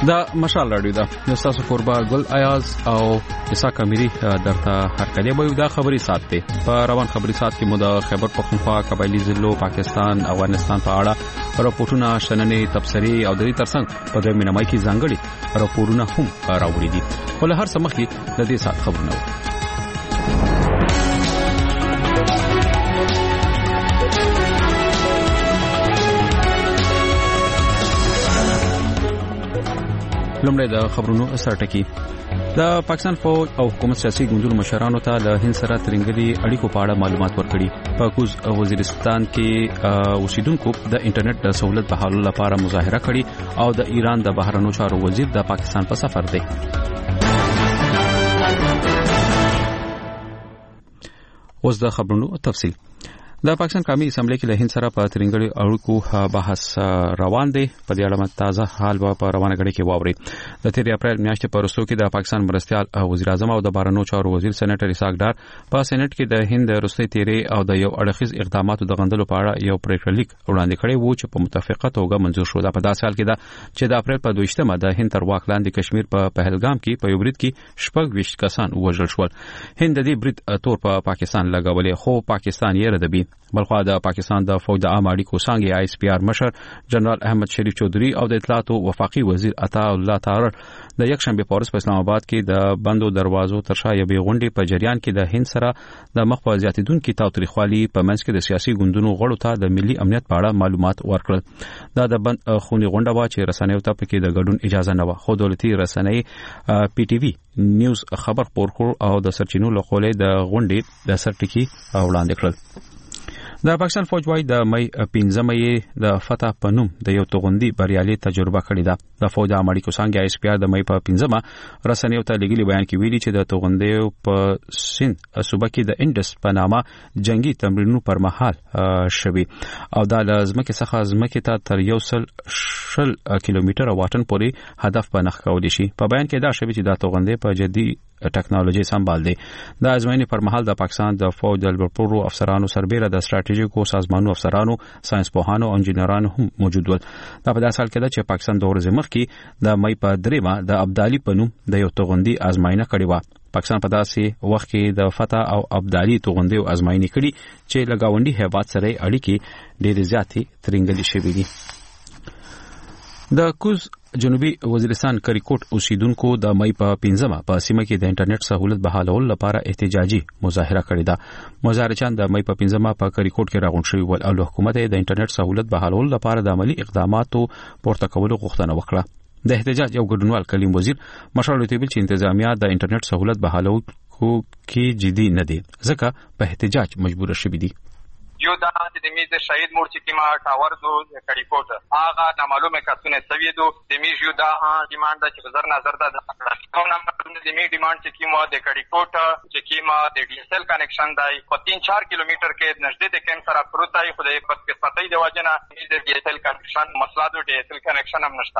دا مشال راډیو دا تاسو قربا ګل ایاز او اسحاق اميري درته هر کله به دا خبري ساتي په روان خبري سات کې مو د خیبر پختونخوا قبایلی ضلعو پاکستان افغانستان په اړه راپورټونه شننې تبصري او د دې ترڅنګ په دې مینمای کې ځانګړي راپورونه هم راوړي دي ول هر څه مخکې د دې سات خبرونه لومړی د خبرونو سرټکی د پاکستان فوج او حکومت سیاسي ګوندونو مشرانو ته د هند سره ترنګلي اړیکو په اړه معلومات ورکړي. په کوز وزیرستان کې اوسیدونکو د انټرنیټ د سہولت بحالولو لپاره مظاهره کړې او د ایران د بهرنیو چارو وزیر د پاکستان په سفر دی. اوس د خبرونو تفصیل. د پاکستان قومي اسمبلی کې له هند سره په ترنګړي اړیکو بحث روان دی. په دې اړه تازه حال په روانه غړي کې واوري. د 3 اپریل میاشتې په وروستو کې د پاکستان مرستيال وزیر اعظم او د بهرنیو چارو وزیر سېنیټر اسحاق ډار په سېنات کې د هند روسي تیرې او د یو اړخیز اقداماتو د غندلو په اړه یو پریکړه لیک وړاندې کړی وو چې په متفقه توګه منزور شو. دا په داسې حال کې ده چې د اپریل په 22مه د هند تر واک لاندې کشمیر په پهلګام کې په یو برید کې 26 کسان وژل شول. هند د دې برید تور په پاکستان لګولې خو پاکستان یې ردبي. بلخوا د پاکستان د فوج د عام اړیکو څنګه آی اس پی آر مشر جنرال احمد شریف چودھری او د اطلاعات او وفاقي وزیر عطا الله طاهر د یکشنبه په ورځ په اسلام آباد کې د بندو دروازو ترشا یبي غونډې په جریان کې د هند سره د مخ په زیاتیدونکو تاوتریخوالي په منځ کې د سیاسي ګوندونو غړو ته د ملي امنیت په اړه معلومات ورکړل. دا د بند خوني غونډه وا چې رسنیو ته پکې د ګډون اجازه نه و خو دولتي رسنۍ پی ټی وی نیوز خبر خپور کړ او د سرچینو له خولې د غونډې د سرټکی وړاندې کړل. د پاکستان فوج وايي د مې 15مې د فتح پنوم د یو توغندي بریالي تجربه کړې ده. د فوج د امریکا څنګه آی اس پی آر د مې په 15مه رسنیو ته لګلي بیان کې ویلي چې د توغندي په سند صوبه کې د انډس په نامه جنگي تمرینونو پر مهال شوي او د لازمکه څخه ځمکه ته تر 100 کیلومتر واټن پورې هدف په نخ کول شي. په بیان کې دا شوی چې د توغندي په جدي ټکنالوژي سمبال دي. د ازموینې پر مهال د پاکستان د فوج د لوړپوړو افسرانو سربېره د ستراتیژیکو سازمانونو افسرانو ساينس پوهانو او انجنیرانو هم موجود ول. دا په داسې حال کې ده چې پاکستان د ورځې مخکې د مې په 3مه د ابدالي پنوم د یو توغندي ازموینه کړې و. پاکستان په داسې وخت کې د فتح او ابدالي توغندي ازموینه کړې چې لګاونډي هیواد سره اړیکې ډېرې زیاتې ترنګلې شوې دي. د کوز جنوبي وزیرستان کریکوټ اوسیدونکو د مې په 15مه په سیمه کې د انټرنیټ سہولت بحالولو لپاره احتجاجي مظاهره کړې ده. مظاهرچیان د مې په 15مه په کریکوټ کې راغونډ شوي ول او حکومت د انټرنیټ سہولت بحالولو لپاره د عملی اقداماتو پورته کولو غوښتنه وکړه. د احتجاج یو ګډونوال کلیم وزیر مشال ویل چې انتظامیه د انټرنیټ سہولت بحالولو کې جدي نه دي ځکه په احتجاج مجبور شوي دي. یو دا چې د میز شهید مور چې کیما ټاور دو کړیکوټ هغه نامعلومه کسونه سوي دو د میز یو دا ډیماند چې بزر نظر دا نو نمبر د می ډیماند چې کیما د کړیکوټ چې کیما د ډي اس ال کنیکشن دی په 3-4 کیلومتر کې نږدې د کیم سره پروتای خدای په قسمتۍ د واجنه د ډي اس ال کنیکشن مسله د ډي اس ال کنیکشن هم نشته.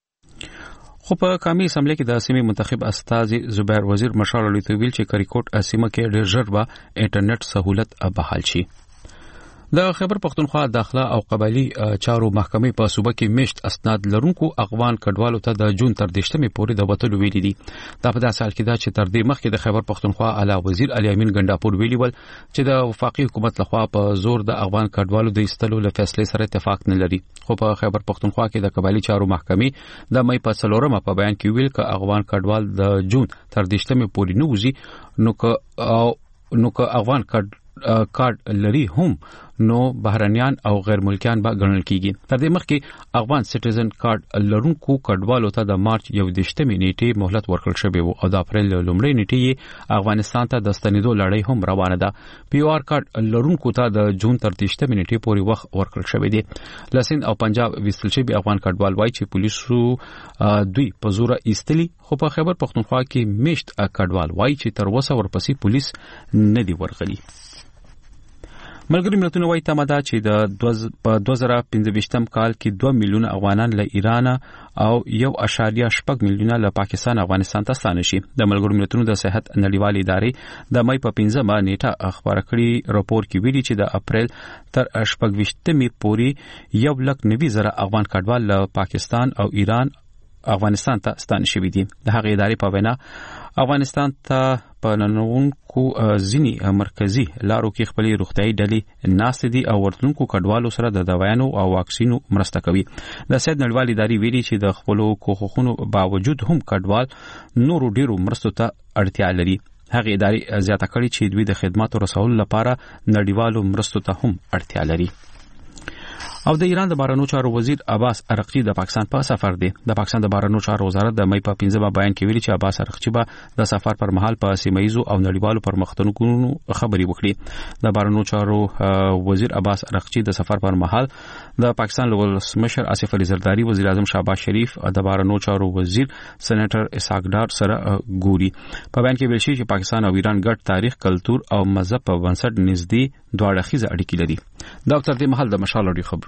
خو په قومي اسمبلی کې د سیمې منتخب استاذ زبیر وزیر مشال ویل چې کریکوټ سیمه کې ډېر ژر به انټرنیټ سہولت بحال شي. د خیبر پختونخوا داخله او قبایلی چارو محکمې په صوبه کې مشت اسناد لرونکو افغان کډوالو ته د جون تر 18مې پورې د وټلو ویلي دي. دا په داسې حال کې ده چې تر دې مخکې د خیبر پختونخوا اعلی وزیر علي امین ګنداپور ویلي ول چې د وفاقي حکومت لخوا په زور د افغان کډوالو د ایستلو له فیصلې سره اتفاق نه لري. خو په خیبر پختونخوا کې د قبایلی چارو محکمې د مې په 4مه په بیان کې ویل چې افغان کډوال د جون تر 18مې پورې نه وځي نو که افغان کارت لري هم نو بهرنیان او غیر ملکیان به ګڼل کیږي. تر دې مخکې افغان سټیزن کارت لرونکو کډوالو ته د مارچ 21مې نیټه مهلت ورکړل شوی و او د اپریل لومړۍ نیټه افغانستان ته د ستنېدو لړۍ هم روانه ده. پی او آر کارت لرونکو ته د جون تر 18مې نیټه پورې وخت ورکړل شوی دی. لسین او پنجاب ویستل شوی افغان کډوال وایي چې پولیسو دوی په زور ایستلی خو په خیبر پختونخوا کې مشت کډوال وایي چې تر اوسه ورپسې پولیس نه دی ورغلي. ملګری ملتونه وايي تماده چې د 2015 کال کې 2 میلیون افغانان له ایران او 1.8 میلیون له پاکستان افغانستان ته ستانه شي. د ملګری ملتونو د صحت نړیوالې ادارې د مې په 15مه نیټه خبره کړې راپور کې ویلي چې د اپریل تر 28مې پورې 190,000 افغان کډوال له پاکستان او ایران افغانستان ته ستانه شوې دي. د هغې ادارې په وینا افغانستان ته په ننوونکو ځینی مرکزی لارو کې خپلې روغتيایي ډلې ناست دي او ورتلونکو کډوالو سره د دوايانو او واکسینو مرسته کوي. د سید نړیوال ادارې ویلي چې د خپلو کوښښونو باوجود هم کډوال نورو ډیرو مرستو ته اړتیا لري. هغه ادارې زیاته کړې چې دوی د خدماتو رسولو لپاره نړیوالو مرستو ته هم اړتیا لري. او د ایران د بهرنیو چارو وزیر عباس ارغچی د پاکستان په سفر دی. د پاکستان د بهرنیو چارو وزارت د مې په 15 بیان کې ویلي چې عباس ارغچی به د سفر پر مهال په سیمایزو او نړیوالو پرمختګونو خبري وکړي. د بهرنیو چارو وزیر عباس ارغچی د سفر پر مهال د پاکستان ولسمشر آصف علي زرداری، وزیر اعظم شهباز شریف، د بهرنیو چارو وزیر سېنیټر اسحاق ډار سره ګوري. په بیان کې ویل شوی چې پاکستان او ایران ګډ تاریخ، کلتور او مذهب په بنسټ نږدې دوه اړخیزه اړیکې لري. دا تر دې مهال د مشال اړیکو خبرونه.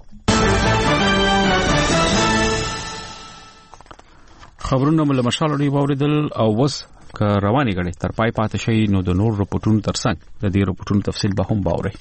خبرونه مله مشال اړیکو اوریدل او وس ک رواني غړي تر پای پاتې شي نو د نور رپورټونو ترڅنګ د دې رپورټونو تفصیل به هم باوري.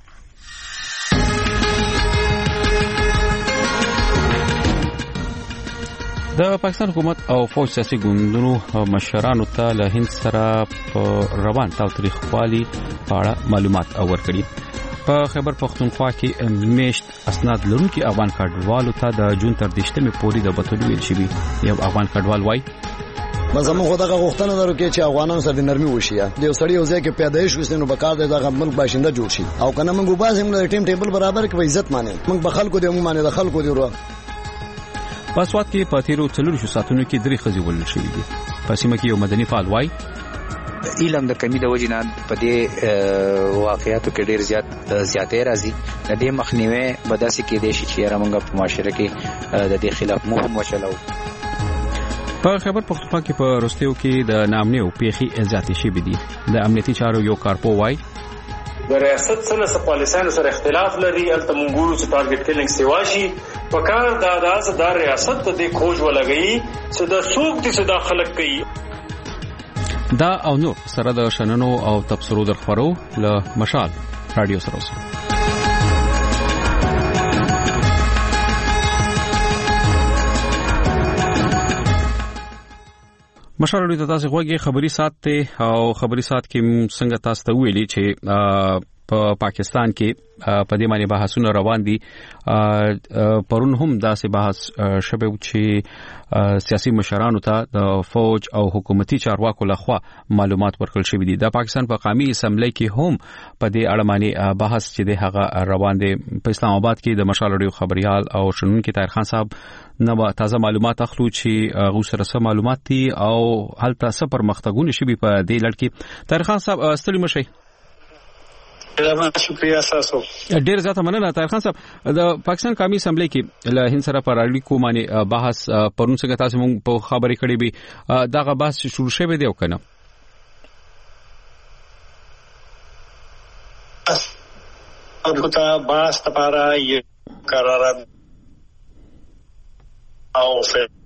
د پاکستان حکومت او فوج سیاسي ګوندونو مشرانو ته له هند سره په روان تاریخوالي په اړه معلومات ورکړي. په خیبر پختونخوا کې میشت اسناد لرونکي افغان کډوالو ته د جون تر 10مې پورې د بتلو ویل شوی. یو افغان کډوال وای مزمن خدای غوښتنه درو کې چې افغانانو سره د نرمي وشي. د یو سړی یو ځای کې پیدایش وسنو بکار دغه ملک باشنده جوړ شي او کنه موږ باز هم د ټیم ټیبل برابر کې عزت مانه موږ به خلکو د عمومانه د خلکو دی ورو. پاسوات کې په تیرو 4 ساعتونو کې 3 خزي ولل شوې دي. په سیمه کې یو مدني فعال وای علم د کمی د وجنه په دې واقعیتو کې ډیر زیاتې راځي. د دې مخنیوي بداسي کې د شي چې رامنګ په معاشره کې د دې خلاف مهم وشلو. په خیبر پختونخوا کې په روستیو کې د نامنۍ او پیخي زیاتې شي بدی. د امنیتي چارو یو کارپو وای د ریاست سره پالیسانو سره اختلاف لري. الته مونږ چې ټارګټ کلینګ سیواشي په کار د ریاست د کھوج ولګي چې د سوق دي چې داخله کوي. دا او نور سره د شننو او تبصرو در خبرو له مشال رادیو سره اوسه. مشال رادیو ته تاسو غوږی خبري سات ته او خبري سات کې څنګه تاسو ته ویلي چې په پاکستان کې په دې باندې بحثونه روان دي. پرون هم داسې بحث شوه چې سیاسي مشرانو ته د فوج او حکومتي چارواکو لخوا معلومات ورکړل شوې دي. د پاکستان په قومي اسمبلی کې هم په دې اړه باندې بحث چې د هغه روان دي. په اسلام آباد کې د مشال رادیو خبريال او شنونکو طاهر خان صاحب نو تازه معلومات اخلو چې غو سره معلومات دي او هلته څه پرمختګونه شوي په دې لړ کې. طاهر خان صاحب ستړي مشي. شکریہ تاسو. ډیر زیاته مننه طاهر خان صاحب. د پاکستان قومي اسمبلی کې له هند سره پر اړیکو باندې بحث پرون څنګه تاسو مونږ په خبرې کړې به دغه بحث شروع شوه دی او کنه البته بحث لپاره یو قرار او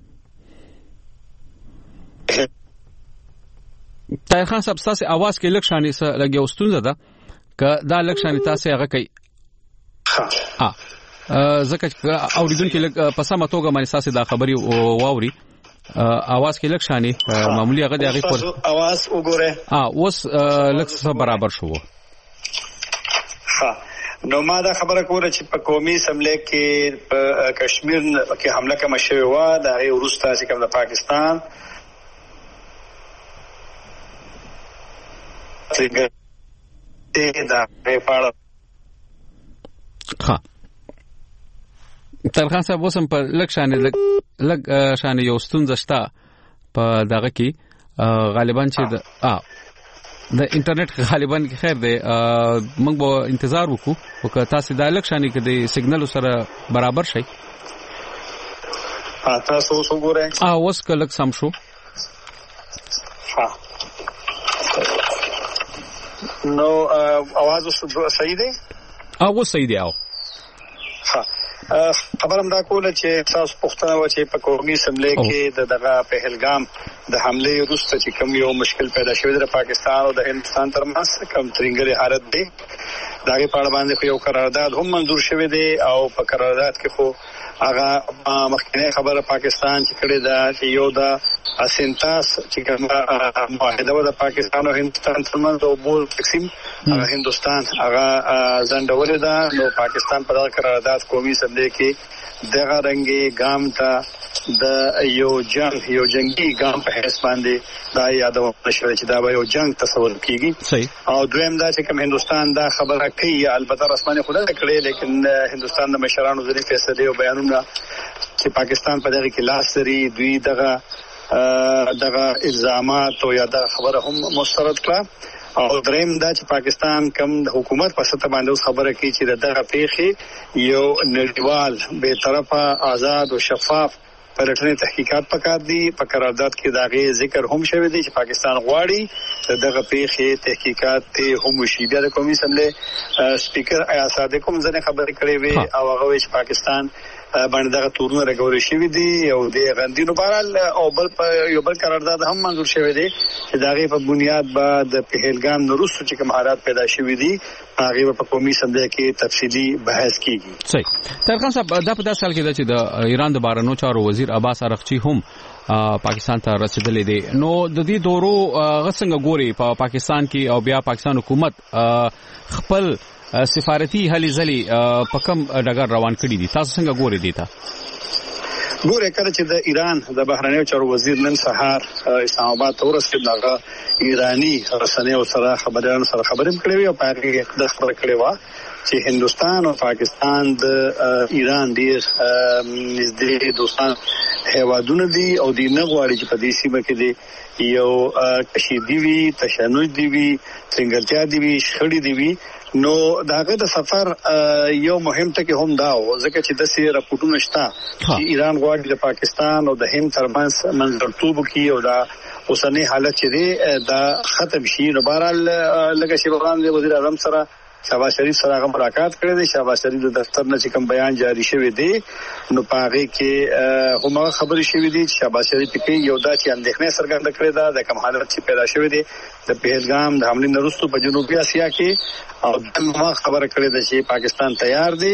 طاهر خان صاحب تاسو आवाज کې لږ شانې سره لګي واستونزه ده که دا لږ شانې تاسو هغه کوي ځکه اوریدونکو لږ په سمه توګه باندې تاسو دا خبري واوري. आवाज کې لږ شانې معمولی هغه د هغه پر आवाज وګوره اوس لږ څه برابر شو. نو ما دا خبره کوله چې په قومي اسمبلی کې په کشمیر کې حمله کوم شوی و دا یو وروسته چې کوم د پاکستان دا په طاهر صاحب وسم په لږ شانې یو ستونزه شته په دغه کې غالبا چې د انټرنیټ غالبا خیر دی. موږ به انتظار وکړو او که تاسو د لږ شانې کې د سیګنال سره برابر شي تاسو وګورئ. اوس که لږ سم شو نو आवाज صحیح دی. اوس صحیح دی. خبرم دا کوله چې تاسو پوښتنه و چې په قومي اسمبلی کې دغه پهلګام د حمله وروسته چې کوم یو مشکل پیدا شوی د پاکستان او د هندستان ترمنځ کوم ترنګلي حالت دی داغه په اړه باندې یو قرارداد هم منظور شوی دی او په قرارداد کې خو هغه مخکنی خبره پاکستان چې کړی دا چې یو د اسنتاس چې کوم معاهده د پاکستان او هندستان ترمنځ او بول تقسیم هندستان هغه ځنډولې ده نو پاکستان په دغه قرارداد قومي اسمبلی کې دغه رنګي ګام ته د یو جنگي ګام په حساب باندې دا یادونه شوه چې دا به یو جنگ تصور کیږي او دویم دا چې کوم هندستان دا خبره کوي البته رسمانه خود نه کړي لیکن هندستان د مشرانو ځینې فیصله او بیانونه چې پاکستان په دغه کې لاس لري دوی دغه الزامات او یا دا خبره هم مسترد کړه او دریم دا چې پاکستان کم د حکومت په سطح باندې خبره کوي چې دغه پیښې یو نړیوال به طرفه آزاد او شفاف پرټنې تحقیقات پکار دي په قرارداد کې داغه ذکر هم شوی دی چې پاکستان غواړي دغه پیښې تحقیقات ته هم شي بیا د قومي اسمبلی سپیکر آیا صادق هم ځنه خبرې کړې وي او هغه چې پاکستان باندې دغه تورونه راغوري شوی دي او د غندینو بهرال او یو بل قرارداد هم منظور شوی دی چې داغه په بنیاد بعد د پهلګام نورستو چې کوم حالات پیدا شوی دي هغه په قومي اسمبلی کې تفصیلی بحث کیږي صحیح طارق صاحب دا په 10 سال کې د ایران د بهرنیو چارو وزیر عباس ارغچی هم پاکستان ته رسیدلې دي نو د دې دورو غسنګ ګوري په پاکستان کې او بیا پاکستان حکومت خپل سفارتي هلي ځلي په کوم ډګر روان کړي دي تاسو څنګه ګوري دي تا ګوره کله چې د ایران د بهرنیو چارو وزیر نن سهار اسلام آباد ته ورسېد هغه ایرانی رسنیو سره خبريالانو سره خبرې کړې او په هغه کې د خبره کړې و چې هندستان او پاکستان د ایران ډیر نږدې دوستان هیوادونه دي او د نه غواړي چې په دې سیمه کې دي یو کشیدی وی تشنج دی وی څنګهلتیا دی وی شخړې دی وی نو داغه د سفر یو مهم ټکی هم دا و ځکه چې د سیر راپورټونه شته چې ایران غواړي د پاکستان او د هند ترمنځ منځګړیتوب کوي او دا اوسنی حالت چې دی دا ختم شي نو بهرحال لکه چې وړاندې وزیر اعظم سره شهباز شریف سره هغه ملاقات کړی دی شهباز شریف د دفتر نه چې کوم بیان جاری شوی دی نو پاغه کې هم خبرې شوې دي چې شهباز شریف کې یو دا چې اندېښنه څرګنده کړې ده د کوم حالت چې پیدا شوی دی د پهلګام د حمله نورستو په جنوبي اسیا کې او دغه خبره کړې ده چې پاکستان تیار دی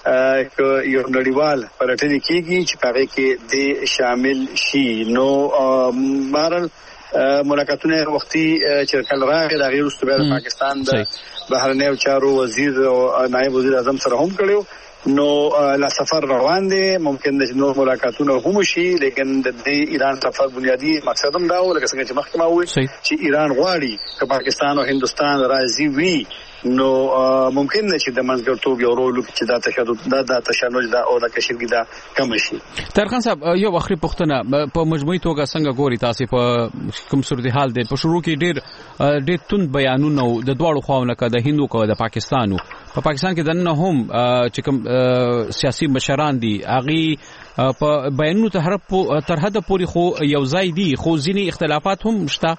یو نړیوال پرټنې کیږي چې پاغه کې د شامل شي نو بهرحال ملاقاتونه وختي چې کله راغی د غیر مستبد پاکستان د بهرنیو چارو وزیر او نائب وزیر اعظم سره هم کړیو نو لا سفر روان دي ممکن د نور ملاقاتونه هم شي لیکن د ایران سفر بنیادی مقصد هم دا و لکه څنګه چې مخکې ما وویل چې ایران غواړي چې پاکستان او هندستان راضي وي نو ممکن نه چې د منځګړیتوب یو رول چې دا تشدد دا تشنج دا او د کشیدګي دا کم شي طارق صاحب یو اخري پوښتنه په مجموعي توګه څنګه ګوري تاسو په کوم صورتحال دی په شروع کې ډېر تند بیانونه د دواړو خواونو کې د هندو او د پاکستانو په پاکستان کې دنه هم چې کوم سیاسي مشران دي اغي په بیانونو تر حد پورې خو یو ځای دي خو ځینی اختلافات هم شته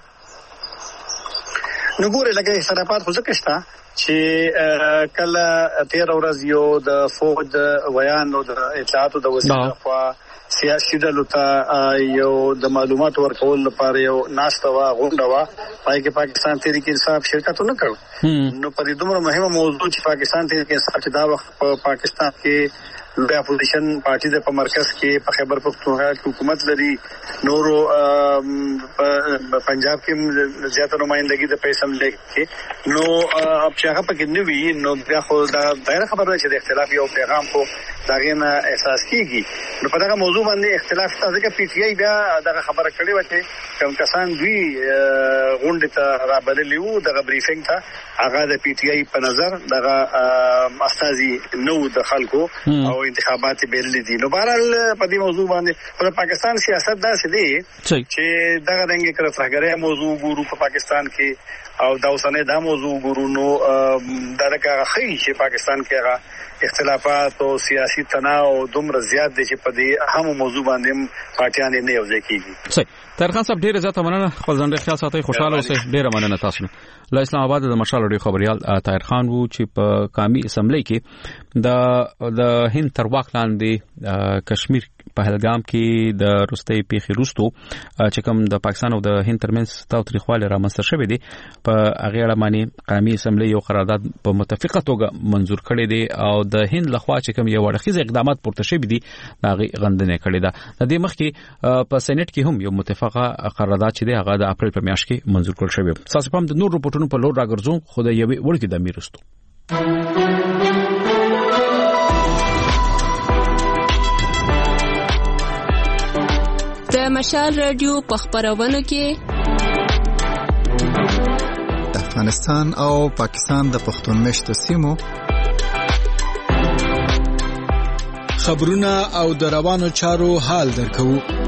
نو ګوره لکه اختلافات خو ځکه شته چې کله 13 ورځ یو د فوج بیان او د اطلاعاتو د وزیر خوا سیاسي ډلو ته یو د معلوماتو ورکول لپاره یو ناشته وا غونډه وا پای کې پاکستان تحریک انصاف شرکت نه کړ نو په دې دومره مهمه موضوع چې پاکستان تحریک انصاف دا وخت په پاکستان کې د اپوزیشن پارټي د په مرکز کې په خیبر پختونخوا کې حکومت لري نورو پنجاب کې زیاته نمائندګي د پیسم لیکي نو اب چې هغه پکې نه وي نو بیا خو دا ډیره خبره ده چې د اختلاف یو پیغام کو داغه نه احساس کیږي نو په دغه موضوع باندې اختلاف ځکه پی ټی آی بیا دغه خبره کړې و چې کوم کسان دوی غونډه ته رابللی وو دغه بریفینګ ته هغه د پی ټی آی په نظر دغه استاذي نو د خلکو او انتخابات بیل دي نو بهرحال په دې موضوع باندې په پاکستان سیاست داسې دی چې دغه رنګ کړه فرګره موضوع ګورو په پاکستان کې او دا اوسنه دا موضوع ګورو نو دغه خی چې پاکستان کې هغه اختلافات او سیاسي تناو دومره زیات دي چې په دې هم موضوع باندې پارټیان نه یو ځای کیږي صحیح طارق صاحب ډیره زیاته مننه خپل ځان خیال ساتي خوشاله اوسئ ډیره مننه تاسو له اسلام آباد د مشال اډیو خبريال طاهر خان وو چې په قومي اسمبلی کې د هند تر واک لاندې کشمیر پهلګام کې د روستي پیښې وروسته چې کوم د پاکستان او د هند ترمنځ تاوتریخوالی رامنځته شوی دی په هغه اړه باندې قومي اسمبلی یو قرارداد په متفقه توګه منزور کړی دی او د هند لخوا چې کوم یو اړخیز اقدامات پورته شوی دي هغه غندنه کړی ده. د دې مخکې په سېنات کې هم یو متفقه قرارداد چې دی هغه د اپریل په میاشت کې منزور کړل شوی. تاسو هم د نور رپورټونو په لور راګرځو خو د یوې وړکې د میرستو د مشال رادیو په خبرونو کې د افغانستان او پاکستان د پښتون مشتو سیمو خبرونه او د روانو چارو حال درکو.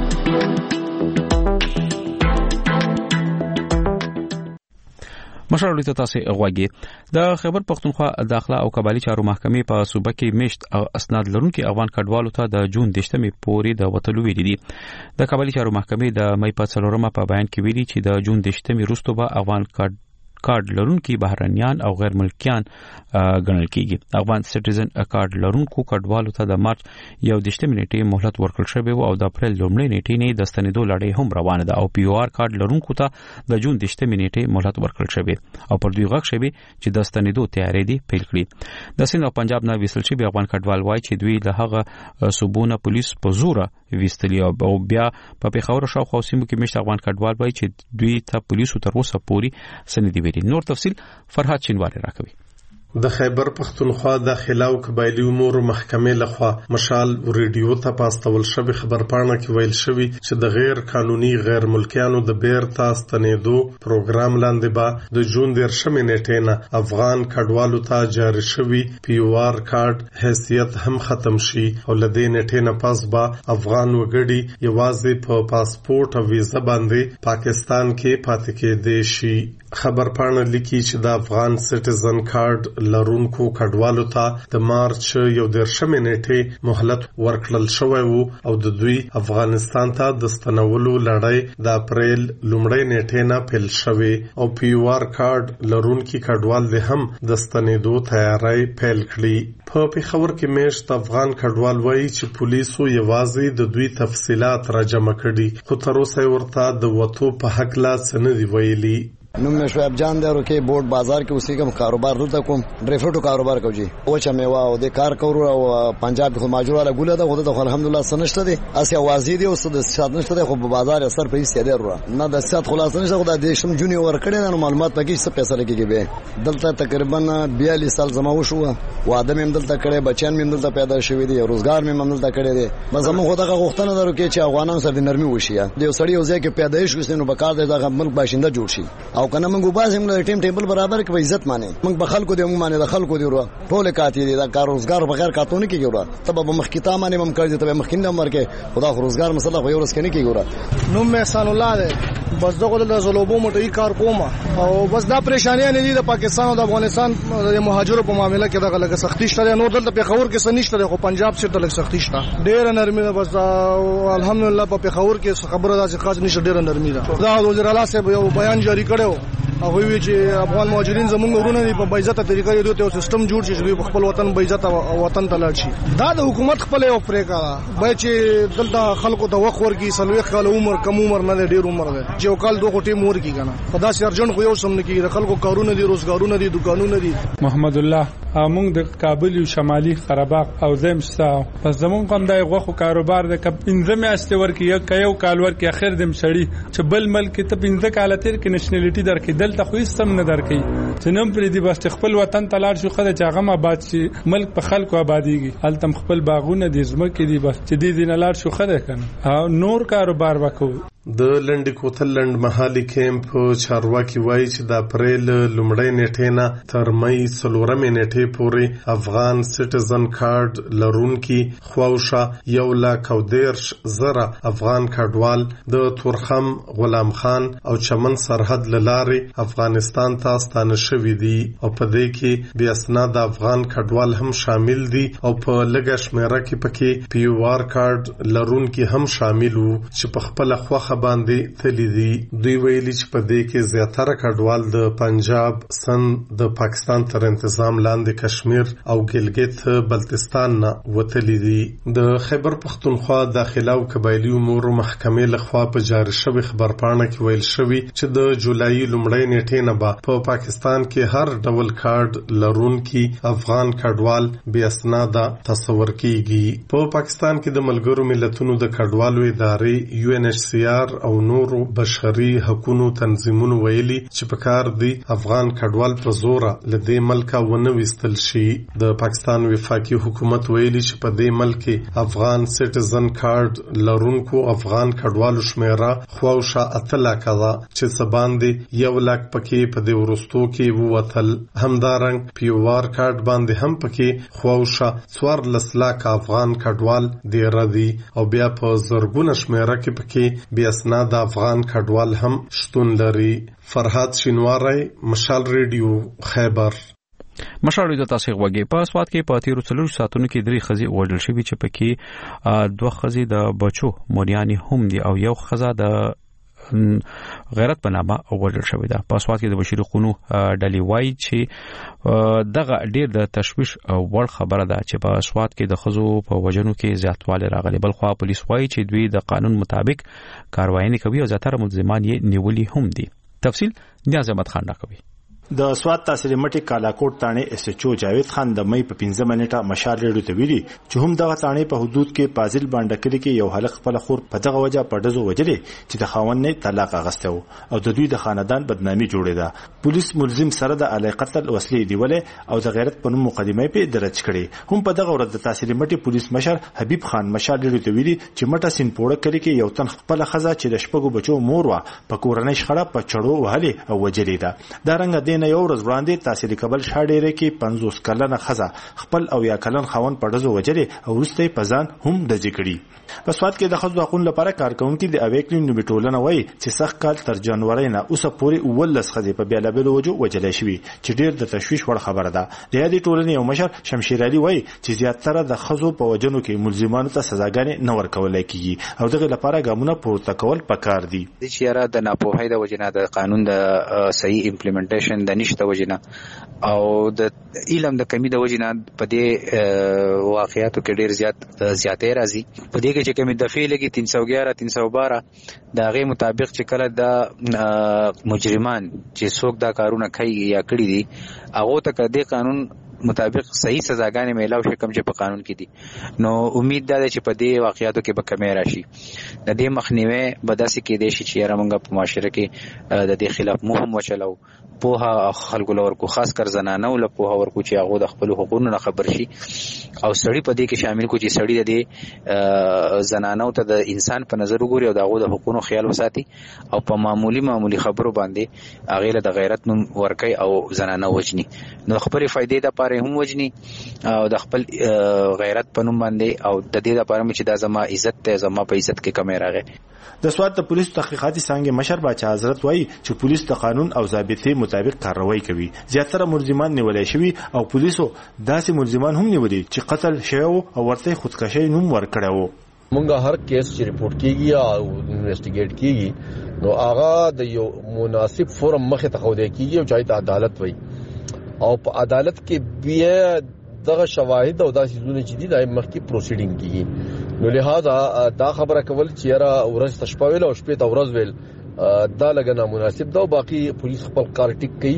مشر ته تاسو غواګي د خیبر پختونخوا داخله او قبایلی چارو محکمې په صوبه کې میشت او اسناد لرونکي افغان کډوالو ته د جون 18 پورې د وټلو ویلي دي. د قبایلی چارو محکمې د مې په 4 په بیان کې ویلي چې د جون 18 وروسته به افغان کارت لرونکي بهرنیان او غیر ملکیان ګڼل کیږي. افغان سټیزن کارت لرونکو کډوالو ته د مارچ 11 نیټې مهلت ورکړل شوی او د اپریل 1 نیټې نه د ستنېدو لړۍ هم روانه ده او پی او آر کارت لرونکو ته د جون 18 نیټې مهلت ورکړل شوی او پر دوی غږ شوی چې د ستنېدو تیاری دي پیل کړي. د سند او پنجاب نه ویسل شوی افغان کډوال وایي چې دوی له هغه صوبونه پولیس په زوره ویستلی او بیا په پیښور شاوخوا سیمو کې مشت افغان کډوال وایي چې دوی ته پولیسو تر اوسه پورې سندې ویلي. نور تفصیل فرهاد شینواری راکوي. د خیبر پختونخوا داخله او قبایلی امور محکمې لخوا مشال ریډیو ته پاستول شوی خبرپاڼه کې ویل شوی چې د غیر قانوني غیر ملکیانو د بیرته ستنېدو پروګرام لاندې به د جون 18 نیټې نه افغان کډوالو ته جاری شوی پی او آر کارت حیثیت هم ختم شي او لدې نیټې نه پس به افغان وګړي یوازې په پاسپورت او ویزا باندې پاکستان کې پاتې کېدای شي. خبرپاڼه لیکي چې د افغان سټیزن کارت لرونکو کډوالو ته د مارچ 11 نیټې مهلت ورکړل شوی وو او د دوی افغانستان ته د ستنولو لړۍ د اپریل 1 نیټې نه پیل شوی او پی او آر کارت لرونکي کډوال هم د ستنېدو تیاری پیل کړی. په پیښور کې میشت افغان کډوال وایي چې پولیسو یوازې د دوی تفصيلات راجمع کړي خو تر اوسه ورته د وټو په حق لا څه نه دی ویلي. نوم شعیب جان دی ورکه بورډ بازار کې اوسې کوم کاروبار دلته کوم ډریفټو کاروبار کوي او چې میوا او د کار کورو او پنجاب خو ماجور والا ګوله ده خو الحمدلله سنشته دي اسی اوازې دي او د سات نشته خو په بازار اثر په هیڅ دی ورو نه د سات خلاص نشته خو د دیشم جونیور کړي نه معلومات پکې څه پیسې لګيږي به دلته تقریبا 42 سال زما وشو واده مې دلته کړي بچیان مې دلته پیدا شوی دي روزګار مې دلته کړي دي بس موږ خو دغه غوښتنه درو کې چې افغانان سره د نرمي وشي د یو سړی یو ځای کې پیدایش وسنو په کار دغه ملک باشنده جوړ شي او کنه موږ باسم له ټیم ټیبل برابر کې عزت مانه موږ په خلکو دې موږ مانه د خلکو دی ورو ټول کاتی دي دا کار روزګار بغیر کاتونه کې ګوره تب به مخکتا مانه مم کړی ته مخکینه عمر کې خدا روزګار مسله خو یو ورس کې نه کې ګوره. نو مې احسان الله ده بس دغه د زلوبو موټی کار کوم او بس دا پریشانیا نه دي د پاکستان او د افغانستان د مهاجرو په معاملې کې دغه لګه سختی شته نور دلته په خبر کې سنشته خو پنجاب سره لګه سختی شته ډېر نرمي ده بس الحمدلله په خبر کې خبره ده چې خاص نشه ډېر نرمي ده. دا وزیر اعلی صاحب یو بیان جاری کړو او وی چې افغان مهاجرین زموږ ورونه دي په عزت طریقې دوی ته سیستم جوړ شي چې دوی په خپل وطن په عزت او وطن ته لاړ شي. دا د حکومت خپل یو پریکړه به چې دلته خلکو ته وخت ورکړي سلوي خل عمر کم عمر نه ډیر عمر ده چې وکال دوه ټیم ورکی کنه په داسې ارجن خو یو سم نه کیږي خلکو کارونه دي روزګارونه دي دکانونه دي. محمد الله موږ د کابل او شمالي قره‌باغ او زمشتا پس زمون کوم دای غوخو کاروبار د کب انځمه استور کې یو کال ورکی اخر دم سړی چې بل ملک ته پنځه کال تیر کې نېشنلټي درکې دلته خو هیڅ نه درکې چې نن پر دې بس خپل وطن ته لاړ شو خدای چې هغه آباد شي ملک په خلکو آبادیږي التم خپل باغونه دي زمکه دي بس چې دې نه لاړ شو خدای کنه نور کاروبار وکړو. د لنډ کوتل لنډ محلي کیمپ چارواکي وایي چې د اپریل 1 نیټې نه تر مې 4 نیټې پورې افغان سټیزن کارت لرونکي خواوشه 1,13,000 افغان کډوال د تورخم غلام خان او چمن سرحد لارې افغانستان ته ستانه شوي دي او په دې کې بیا اسناد افغان کډوال هم شامل دي او په لږه شمیره کې پکې پی او آر کارت لرونکي هم شامل وو چې په خپل خوخه نخښه باندې تللی دي. دوی ویلي چې په دې کې زیاتره کډوال د پنجاب، سند، د پاکستان تر انتظام لاندې کشمیر او ګلګت بلتستان نه وتلي دي. د خیبر پختونخوا داخله او قبایلی امور محکمې لخوا په جاری شوی خبرپاڼه کې ویل شوی چې د جولای لومړۍ نیټې نه به په پاکستان کې هر ډول کارډ لرونکي افغان کډوال بې اسناده تصور کیږي. په پاکستان کې د ملګرو ملتونو د کډوالو ادارې UNHCR او نورو بشري حقوقو تنظیمونو ویلي چې په کار دی افغان کډوال په زور له دې ملک ونه وستل شي. د پاکستان وفاقي حکومت ویلي چې په دې ملک افغان سټیزن کارډ لرونکو افغان کډوالو شمیره خواوشا 8 لک ده چې سباندې 1 لک پکې په دې ورستو کې ووتل. همدارنګ پیوار کارډ باندې هم پکې خواوشا 14 لک افغان کډوال دی ردی او بیا په زرګونه شمیره کې پکې بیا اسناد افغان کډوال هم شتون لري. فرهاد شینواری، مشال ریډیو، خیبر. مشال د تاسو غوږی په سواد کې په تیرو 3 ساعتونو کې 3 خزي وړل شوی چې پکې 2 خزي د بچو مونیانی هم دي او 1 خزه د غیرت بنامه وړل شوی ده. په سواد کې د بشري قانون ډلې وایي چې دغه ډیر د تشویش وړ خبره ده چې په سواد کې د خزو په وجنو کې زیاتوالی راغلی. بل خو پولیس وایي چې دوی د قانون مطابق کاروایی نه کوي او زیاتره ملزمان یې نیولي هم دي. تفصیل نیاز احمد خان راکوي. د سواد تحصیل مټي کالاکوټ تانه SHO جاوید خان د مې په 15 منټه مشال ریډیو ته ویلي چې هم دغه تانه په حدود کې پازل باندې کلی کې یو هلک خپل خور په دغه وجه په دزو وجلې چې د خاوند نه طلاق اغسته او د دوی د خاندان بدنامي جوړې ده. پولیس ملزم سره د علی قتل وسلې دیولې او د غیرت په نوم مقدمه په درج کړي. هم په دغه ورځ د تحصیل مټي پولیس مشر حبیب خان مشال ریډیو ته ویلي چې مټه سین پوره کلی کې یو تن خپل خزه چې د شپږو بچو مور وا په کورنۍ شخړه په چړو وهلې او وجلې ده. دا رنګ دینه یو ورځ وړاندې تحصیل کابل شاډيره کې 50 کلنه خزه خپل او یا کلن خاون پړځو وجلې او ورسته پزان هم د ذکرې. په سواد کې د خزو حقوق لپاره کارکونکو د اویکلین نو ټولنه وای چې سخت کال تر جنوري نه اوسه پورې ولس خزه په بیلابل وجو وجلې شوی چې ډیر د تشویش وړ خبره ده. د دې ټولنې یو مشر شمشیر علي وای چې زیاتره د خزو په وجنو کې ملزمانو ته سزاګانې نه ورکول کیږي او دغه لپاره ګامونه پورته کول پکار دي. د چیرې د ناپوهۍ د وجنه د قانون د صحیح امپلیمنټیشن د نشته وجنه او د علم د کمی د وجنه په دې واقعیاتو کې ډیر زیاتې راځي. په دې کې چې کوم د فعل کې 311 312 دا غي مطابق چې کله د مجرمان چې څوک دا کارونه کوي یا کړی دي هغه ته کدي قانون مطابق صحیح سزاګانې میلاو شي کوم چې په قانون کې دي. نو امید ده چې په دې واقعیاتو کې به کمی راشي. د دې مخنیوي بداسي کې دي چې رامنګ په معاشره کې د دې خلاف مهم وچلو پوها خلکو لور کو خاص کر زنانه ول پوها ورکو چې هغه د خپل حقوقو نه خبر شي او سړی په دې کې شامل کو چې سړی د دې زنانه او ته د انسان په نظر وګوري او دغه د حقوقو خیال وساتي او په معمولی خبرو باندې هغه له غیرت نوم ورکي او زنانه وجني. نو خبرې فائدې د پاره هم وجني او د خپل غیرت په نوم باندې او د دې لپاره چې دا زما عزت ته زما په عزت کې کمی راغی. د سواد د پولیس تحقیقاتي څنګه مشر باچا حضرت وایي چې پولیس د قانون او ضابطې مطابق کارروایی کوي. زیاتره ملزمان نیولای شوی او پولیسو داسې ملزمان هم نیولي چې قتل شوی او ورته خودکشي نوم ورکړو. مونږه هر کیس چې رپورټ کیږي او انویسټیګیټ کیږي نو هغه د یو مناسب فورم مخه ته خو دې کیږي او چې عدالت وایي او په عدالت کې بیا دغه شواهد او داسې زونه چې دي د مخکې پروسیډینګ کیږي. نو لہذا دا خبره کول چې را ورځ تشپاویل او شپې ته ورځ ویل دا لګنه مناسب ده او باقي پولیس خپل کار ټیک کوي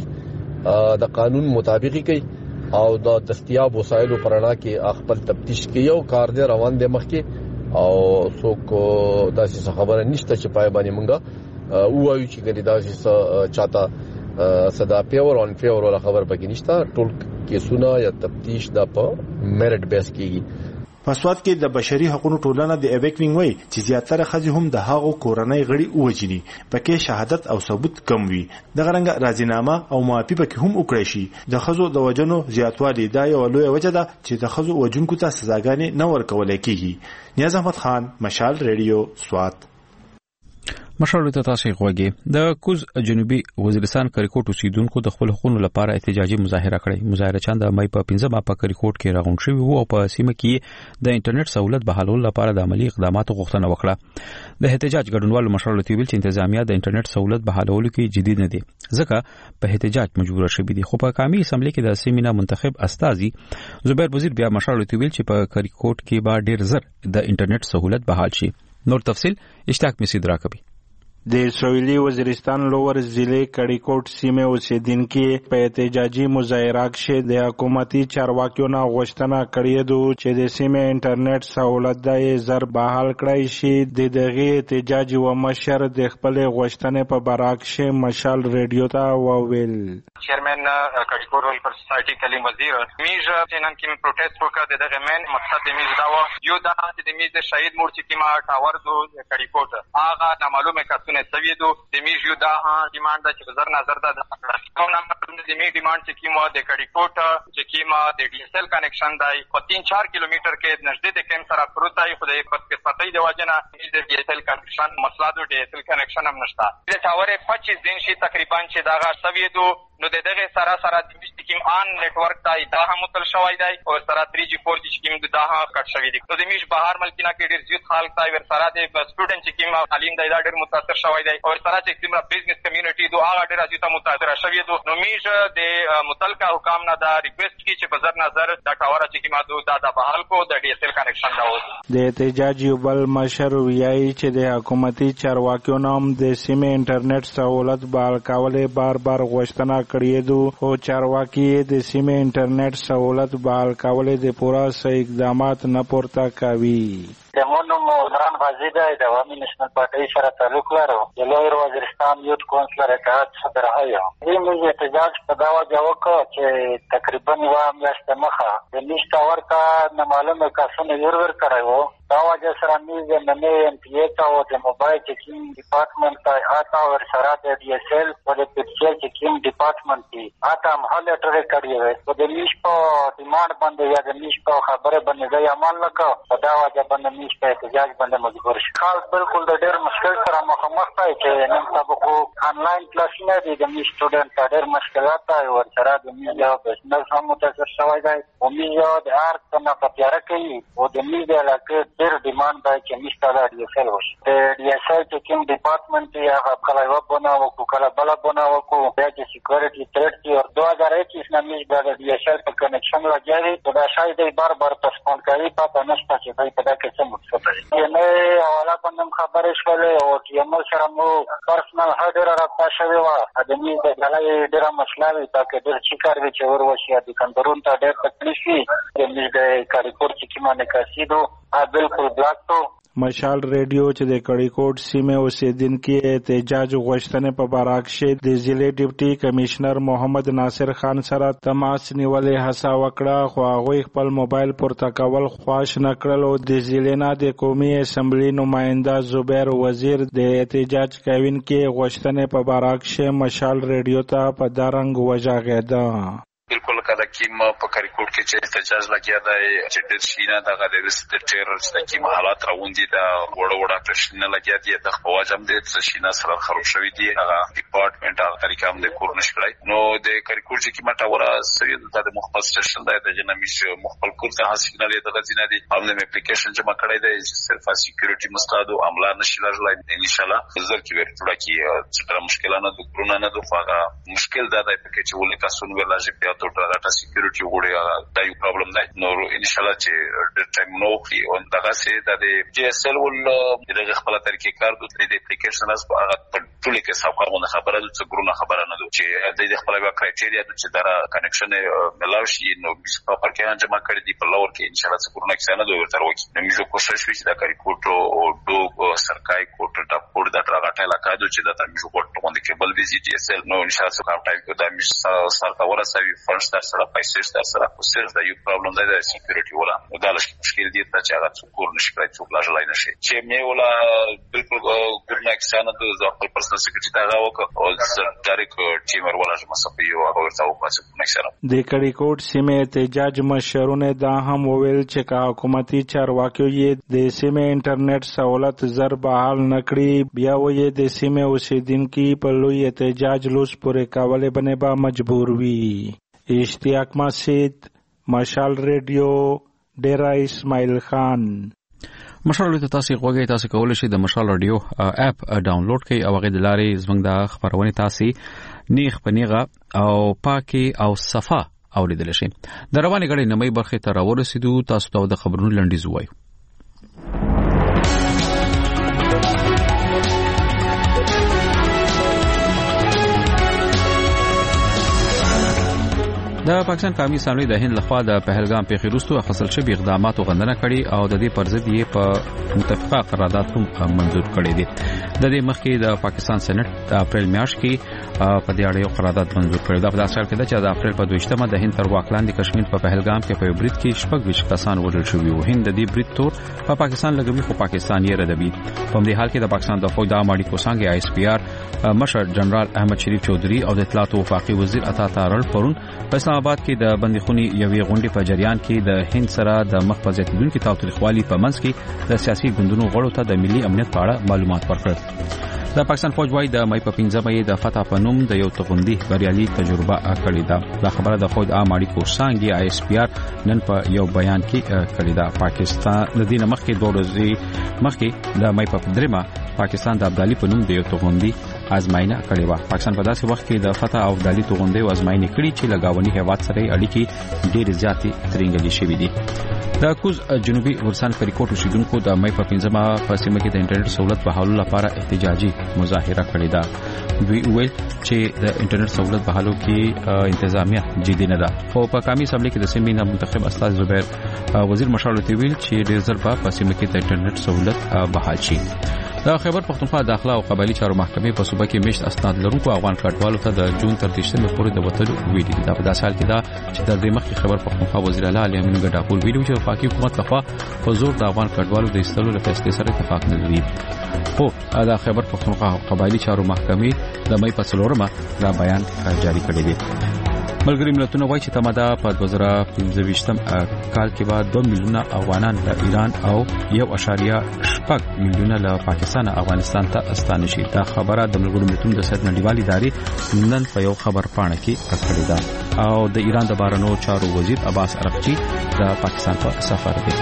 د قانون مطابق کوي او د دستیاب وسایلو پرانا کې خپل تفتیش کوي او کار دې روان دي مخکې او څوک داسې خبره نشته چې پای باندې مونږه وایو چې ګنې داسې چاته صدا پیور اون پیور ولا خبر پکې نشته. ټول کیسونه یا تفتیش د په میرټ بیس کېږي. په سواد کې د بشري حقوقو ټولنه د اویکوینګ وای چې زیاتره خځې هم د هغو کورنۍ غړي ووجني پکې شهادت او ثبوت کم وي. دغه رنګ راضینامه او معافي پکې هم وکړي شي. د خځو د وجنو زیاتوالی دا یو لوی وجه ده چې د خځو وجونکو ته سزاګانې نه ورکول کیږي. نیاز احمد خان، مشال ریډیو، سواد. مشرلو ته تاسو غوږی د کوز جنوبي وزیرستان کریکوټ اوسیدونکو د خپل حقوقو لپاره احتجاجي مظاهره کړې. مظاهره چاند د مې په 15 په کریکوټ کې راغونډ شوی وو او په سیمه کې د انټرنیټ سہولت بحالولو لپاره د عملی اقداماتو غوښتنه وکړه. د احتجاج ګډونوالو مشرلو ته ویل چې انتظامیه د انټرنیټ سہولت بحالولو کې جدي نه دي ځکه په احتجاج مجبور شوی دي. خو په قومي اسمبلی کې د سیمینه منتخب استازي زبیر وزیر بیا مشرلو ته ویل چې په کریکوټ کې به ډیر زر د انټرنیټ سہولت بحال شي. نور تفصيل اشتاق مسید راکبي. د سویلي وزیرستان لوور ضلع کړیکوټ سیمه اوسیدونکو په احتجاجي مظاهره کې د حکومتي چارواکیو نه غوښتنه کړې ده چې د سیمه انټرنیټ سہولت د زر بحال کړای شي. د دغه احتجاج و مشر د خپل غوښتنې په برعکس مشال ریډیو ته وویل. چیرمن کړیکوټ ویلفیر سوسایټي کلیم وزیر میجه نن کې پروټیسټ وکړ. دغه مین مقصد د میز دا و یو دا چې د میز شهید مور چې کیما ټاور دو کړیکوټ هغه نامعلومه کسونه سویدو د میز یو دا ډیماند چې بزر نظر دا نو نمبر د می ډیماند چې کیما د کړیکوټ چې کیما د ډي اس ال کنیکشن دی په 3-4 کیلومتر کې نږدې د کیم سره پروتای خو د پسپتای د واجنه د ډي اس ال کنیکشن مسله د ډي اس ال کنیکشن هم نشته. د ټاور 25 دن شي تقریبا چې دا سویدو نو دغه سره د کیم آن نتورک دی دا هم متل شوی دی او سره 3G 4G کیم دا کټ شوی دی. نو د میش بهر ملکینا کې ډیر زیات خلک دی ور سره د سټوډنټ چې کیم تعلیم دی دا ډیر متاثر شوی دی او سره چې کیم بزنس کمیونټي دوه هغه ډیر زیات متاثر شوی دی. نو میش د متلقه حکام نه دا ریکوست کی چې بزر نظر دا ټاور چې کیم دا بحال کو د ډي اس ال کنیکشن دا و. د احتجاج یو بل مشر ویایي چې د حکومتي چارواکیو نوم د سیمه انټرنیټ سہولت بحال کولو بار غوښتنه کړې ده او چارواکي د سیمه انټرنیټ سہولت بحال کولو د پوره اقدامات نه پورته کوي. دمونو عمران غازی د عوامي نېشنل پارټي سره تعلق لرو. د لویر وزیرستان یوت کونسلر اتحاد صدر هيا موږ احتجاج په دا وجه وکړ چې تقریبا یو میاشت مخه د نشتا ورکا نه معلومه کسونه ور کړی وو. دا وجه سره موږ نه ام پی ای او د موبایل چیکینګ ډپارټمنټ ته آتا ور سره د ډي اس ال او د پیکچر چیکینګ ډپارټمنټ ته آتا هم هلټر کړی وو. په د نش په ډیماند باندې یا د نش په خبره باندې د عمل وکړ. په دا وجه باندې په احتجاج باندې مجبور شي. خاص بالکل د ډېر مشکل سره مخامخ دی چې نن سبق آنلاین کلاسونه دي د می سټوډنټ ډېر مشکلات دی او سره د می یو بزنس هم متاثر شوی دی او می یو د ارت څخه په تیار کوي او د می د علاقې ډېر ډیماند دی چې می ستاره ډي اس ال وشي. د ډي اس ال چیکینګ ډپارټمنټ یا کله یو بناو کو کله بل بناو کو د سکیورټي تھریټ دی او 2021 نه می د ډي اس ال په کنیکشن لګیږي دا شاید بار پسپون کوي په نشته چې په دا کې څه نه اوله باندې خبرې شولې او چې موږ سره مو پرسنل هډر راځه شوی و د دې د غلای ډیره مسله وي تاکي ډېر چې کار وي چې ور وشي د کندرون ته ډېر تکلیف وي د دې کاریکور چې کیمانه کاسیدو بالکل بلاک. مشال ریډیو چې د کړیکوټ سیمه اوسیدونکو احتجاج غوښتنې په برعکس د ضلع ډیپټي کمشنر محمد ناصر خان سره تماس نیولې هڅه وکړه خو هغه خپل موبایل پورته کول خواش نه کړل او د ضلع نه د قومي اسمبلی نماینده زبیر وزیر د احتجاج کوونکو غوښتنې په برعکس مشال ریډیو ته په دارنګ وژغېده. بالکل کله کیم په کریکوټ کې چې احتجاج لګیا دی چې د شینه دغه د رست ټیرر چې کیم حالات راوندي دا وړه پرشنه لګیا دی د خواجم د شینه سره خراب شوی دی هغه ډپارټمنټ هغه طریقه هم د کورنش کړای نو د کریکوټ چې کیم ټاور سید د مختص سټیشن دی د جنمیش مخبل کور ته حاصل نه د غزینه دی هم د اپلیکیشن جمع کړی دی صرف سکیورټي مستادو عمله نشي لرلای ان شاء الله زر کې ورته کې چې مشکلانه د کرونا نه د فاغه مشکل دا دی چې ولې تاسو نو ولا چې تو ډاټا سکیورټي وړي دا یو پرابلم دی نو ان شاء الله چې د ټایم نو کی او دغه سي د جی اس ال ول دغه خپل طریقې کار د اپلیکیشن اس په هغه ټول کې صفه خبره د څګرونه خبره نه ده چې د خپل کرایټیریا د چې دا کنیکشن ملاوي شي نو په پرکان جمع کړی دی په لور کې ان شاء الله څګرونه کې نه دوی تر وکی نو موږ کوشش وکړو چې دا کریکوټ او دو سرکای کوټ د پور د ترغټه علاقه د چې دا موږ کوټ باندې کېبل وی جی اس ال نو ان شاء الله څه ټایم کې دا موږ سره ورسوي فنډز در سره پیسې در سره خو صرف د یو پرابلم دی د سکیورټي ولا دا لږ مشکل دی چې هغه څوک نشي کولای څوک لاجلای نشي چې مې ولا بالکل ګورنه کسانه د خپل پرسنل سکیورټي دا وکړه او ډایرک ټیمر ولا مسافي او هغه ورته وکړه نکسره د کړیکوټ سیمه احتجاج مشرونه دا هم وویل چې کا حکومتي چارواکي یې د سیمه انټرنیټ سہولت زر بحال نکړي بیا وې د سیمه اوسیدونکو په لوی احتجاج لوس پورې کاوله بنه با مجبور وي. اشتیاق مسجد مشال ریډیو ډیرا اسماعیل خان. مشال ته تاسو غوږی تاسو کولای شئ د مشال رادیو اپ ډاونلوډ کړئ او هغه د لارې زموږ د خبرونه تاسو نیغ پنیغه او پاکي او صفه اوریدل شي. د رواني غړي نمای برخه ته راورسېدو تاسو ته د خبرونو لنډیز وایو. د پاکستان قومي اسمبلی د هند لخوا د پهلګام پیښې وروسته اخیستل شوي اقداماتو غندنه کړې او د دې پر ضد یې په متفقه قرارداد هم منظور کړی دی. د دې مخکې د پاکستان سېنات د اپریل میاشت کې په دې اړه یو قرارداد منظور کړی دا په داسې حال کې ده چې د اپریل په 22مه د هند تر واک لاندې کشمیر په پهلګام کې په یو برید کې 26 کسان وژل شوي وو. هند د دې برید تور په پاکستان لګوي خو پاکستان یې ردوي. په دې حال کې د پاکستان د فوج د عامه اړیکو څانګې آی اس پی آر مشر جنرال احمد شریف چودھری او د اطلاعات او وفاقي وزیر عطا تارل پرون په اسلام آباد کې د بندیخونی یوې غونډې په جریان کې د هند سره د مخ په زیاتېدونکي تاوتریخوالي په منځ کې د سیاسي ګوندونو غړو ته د ملي امنیت په اړه معلومات ورکړل. د پاکستان فوج وايي د مې په 15مه د فتح په نوم د یو توغندي بریالي تجربه کړې ده. دا خبره د فوج عام اړیکو څانګې آی اس پی آر نن په یو بیان کې کړې ده. پاکستان د دې مخکې 2 ورځې مخکې د مې په 3مه پاکستان د ابدالي په نوم د یو توغندي ازمایښت کړې و. پاکستان په داسې وخت کې د فتح او ابدالي توغندي ازمایښت کړې چې لګاونی هیواد سره اړیکې ډېر زیاتې ترنګلې شوې دي. د کوز جنوبي ورسان کریکوټ اوسیدونکو د مې په 15مه په سیمه کې د انټرنیټ سہولت بحالولو لپاره احتجاجي مظاهره کړې ده. دوی ویل چې د انټرنیټ سہولت بحالو کې انتظامیه جدي نه ده. خو په قومي اسمبلی کې د سیمې منتخب استاد زبیر وزیر مشال ته ویل چې ډېر ځل په سیمه کې د انټرنیټ سہولت بحال شي. د خیبر پختونخوا داخله او قبایلی چارو محکمې په صوبه کې میشت اسناد لرونکو افغان کډوالو ته د جون تر 30مه پورې د وټلو ویلي دا په داسې حال کې دا چې د دې مخکې خیبر پختونخوا وزیر اعلی علي امین ګډاپور ویلي چې وفاقي حکومت لخوا په زور د افغان کډوالو د ایستلو لپاره فیصله سره اتفاق نه لري. خو د خیبر پختونخوا قبایلی چارو محکمې د مې په 4مه دا بیان جاری کړی دی. ملګری ملتونه وایي چې تماده په 2025 کال کې به 2 میلیونه افغانان له ایران او 1.8 میلیونه له پاکستان افغانستان ته ستانه شي. دا خبره د ملګرو ملتونو د سید نړیوالې ادارې نن په یو خبر پاڼه کې راغلې ده او د ایران د بهرنیو چارو وزیر عباس عراقچی د پاکستان په سفر دی.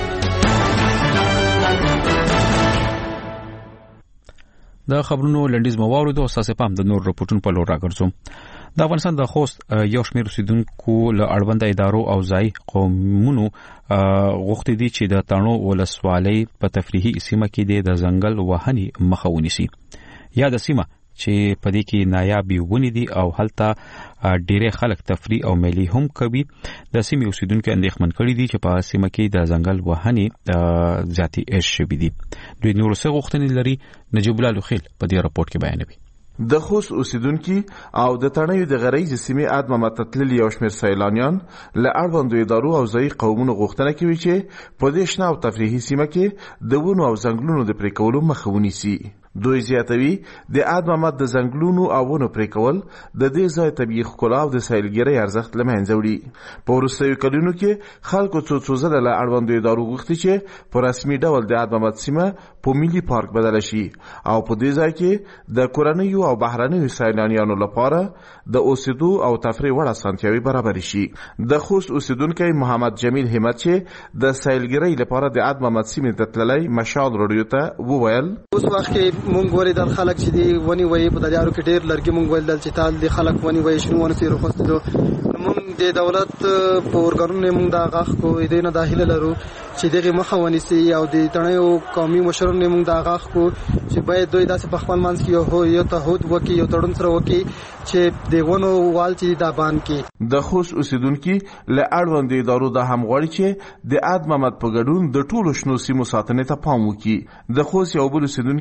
د خبرونو لنډیز مو واورېدو او تاسو پام د نور رپورټونو په لور راګرځوم. د افغانستان د خوست یو شمېر اوسیدونکو له اړوند ادارو او ځای قومونو غوښتي دي چې د تڼو ولسوالۍ په تفریحي سیمه کې د ځنګل وهنې مخه ونیسي. یا د سیمه چې په دې کې نایابي ونې دي او هلته ډېر خلک تفریح او میلې هم کوي. د سیمې اوسیدونکو اندېښمن کړي دي چې په سیمه کې د ځنګل وهنې زیاتې شوي دي. دوی نور څه غوښتنې لري نجیب الله لوخیل په دې راپورټ کې بیانوي. د خوست اوسیدونکو او د تڼیو د غریزي سیمې ادمه متتلل یو شمېر سیلانیان له اړوندو ادارو او ځای قومونو غوښتنه کوي چې په دې شنه او تفریحي سیمه کې د ونو او ځنګلونو د پرې کولو مخه ونیسي. دوی زیاتوي د ادمه د ځنګلونو او ونو پرې کول د دې ځای طبيعي ښکلا او د سیلګرۍ ارزښت له منځه وړي. په وروستیو کلونو کې خلکو څو ځله له اړوندو ادارو غوښتي چې په رسمي ډول د ادمه سیمه په ملي پارک بدل شي او په دې ځای کې د کورنیو او بهرنیو سیلانیانو لپاره د اوسېدو او تفریح وړ اسانتیاوي برابر شي. د خوست اوسیدونکو محمد جمیل همت چې د سیلګرۍ لپاره د ادمه سیمه ته تللی مشال رادیو ته وویل اوس وخت کې مونږ ولیدل خلک چې دی ونی وایي په دریارو کې ډېر لرګي مونږ ولیدل چې تال دی خلک ونی وایي شنو ونه سي روخصتو مونږ د دولت په ورګرونو مونږ دا غاخ کو دې نه داخله لرو چې دغه مخه ونیسي او د تڼیو قومي مشرانو مونږ دا غاخ کو چې باید دوی داسې په خپل منځ کې یو تهود وکي یو تړون سره وکي چې د ونو وال چې دا بان کې. د خوست اوسیدونکو له اړوند ادارو د همغړي چې د اد محمد په ګډون د ټولو شنو سیمو ساتنې ته پام وکړي. د خوست یو بل اوسیدونکو رحیم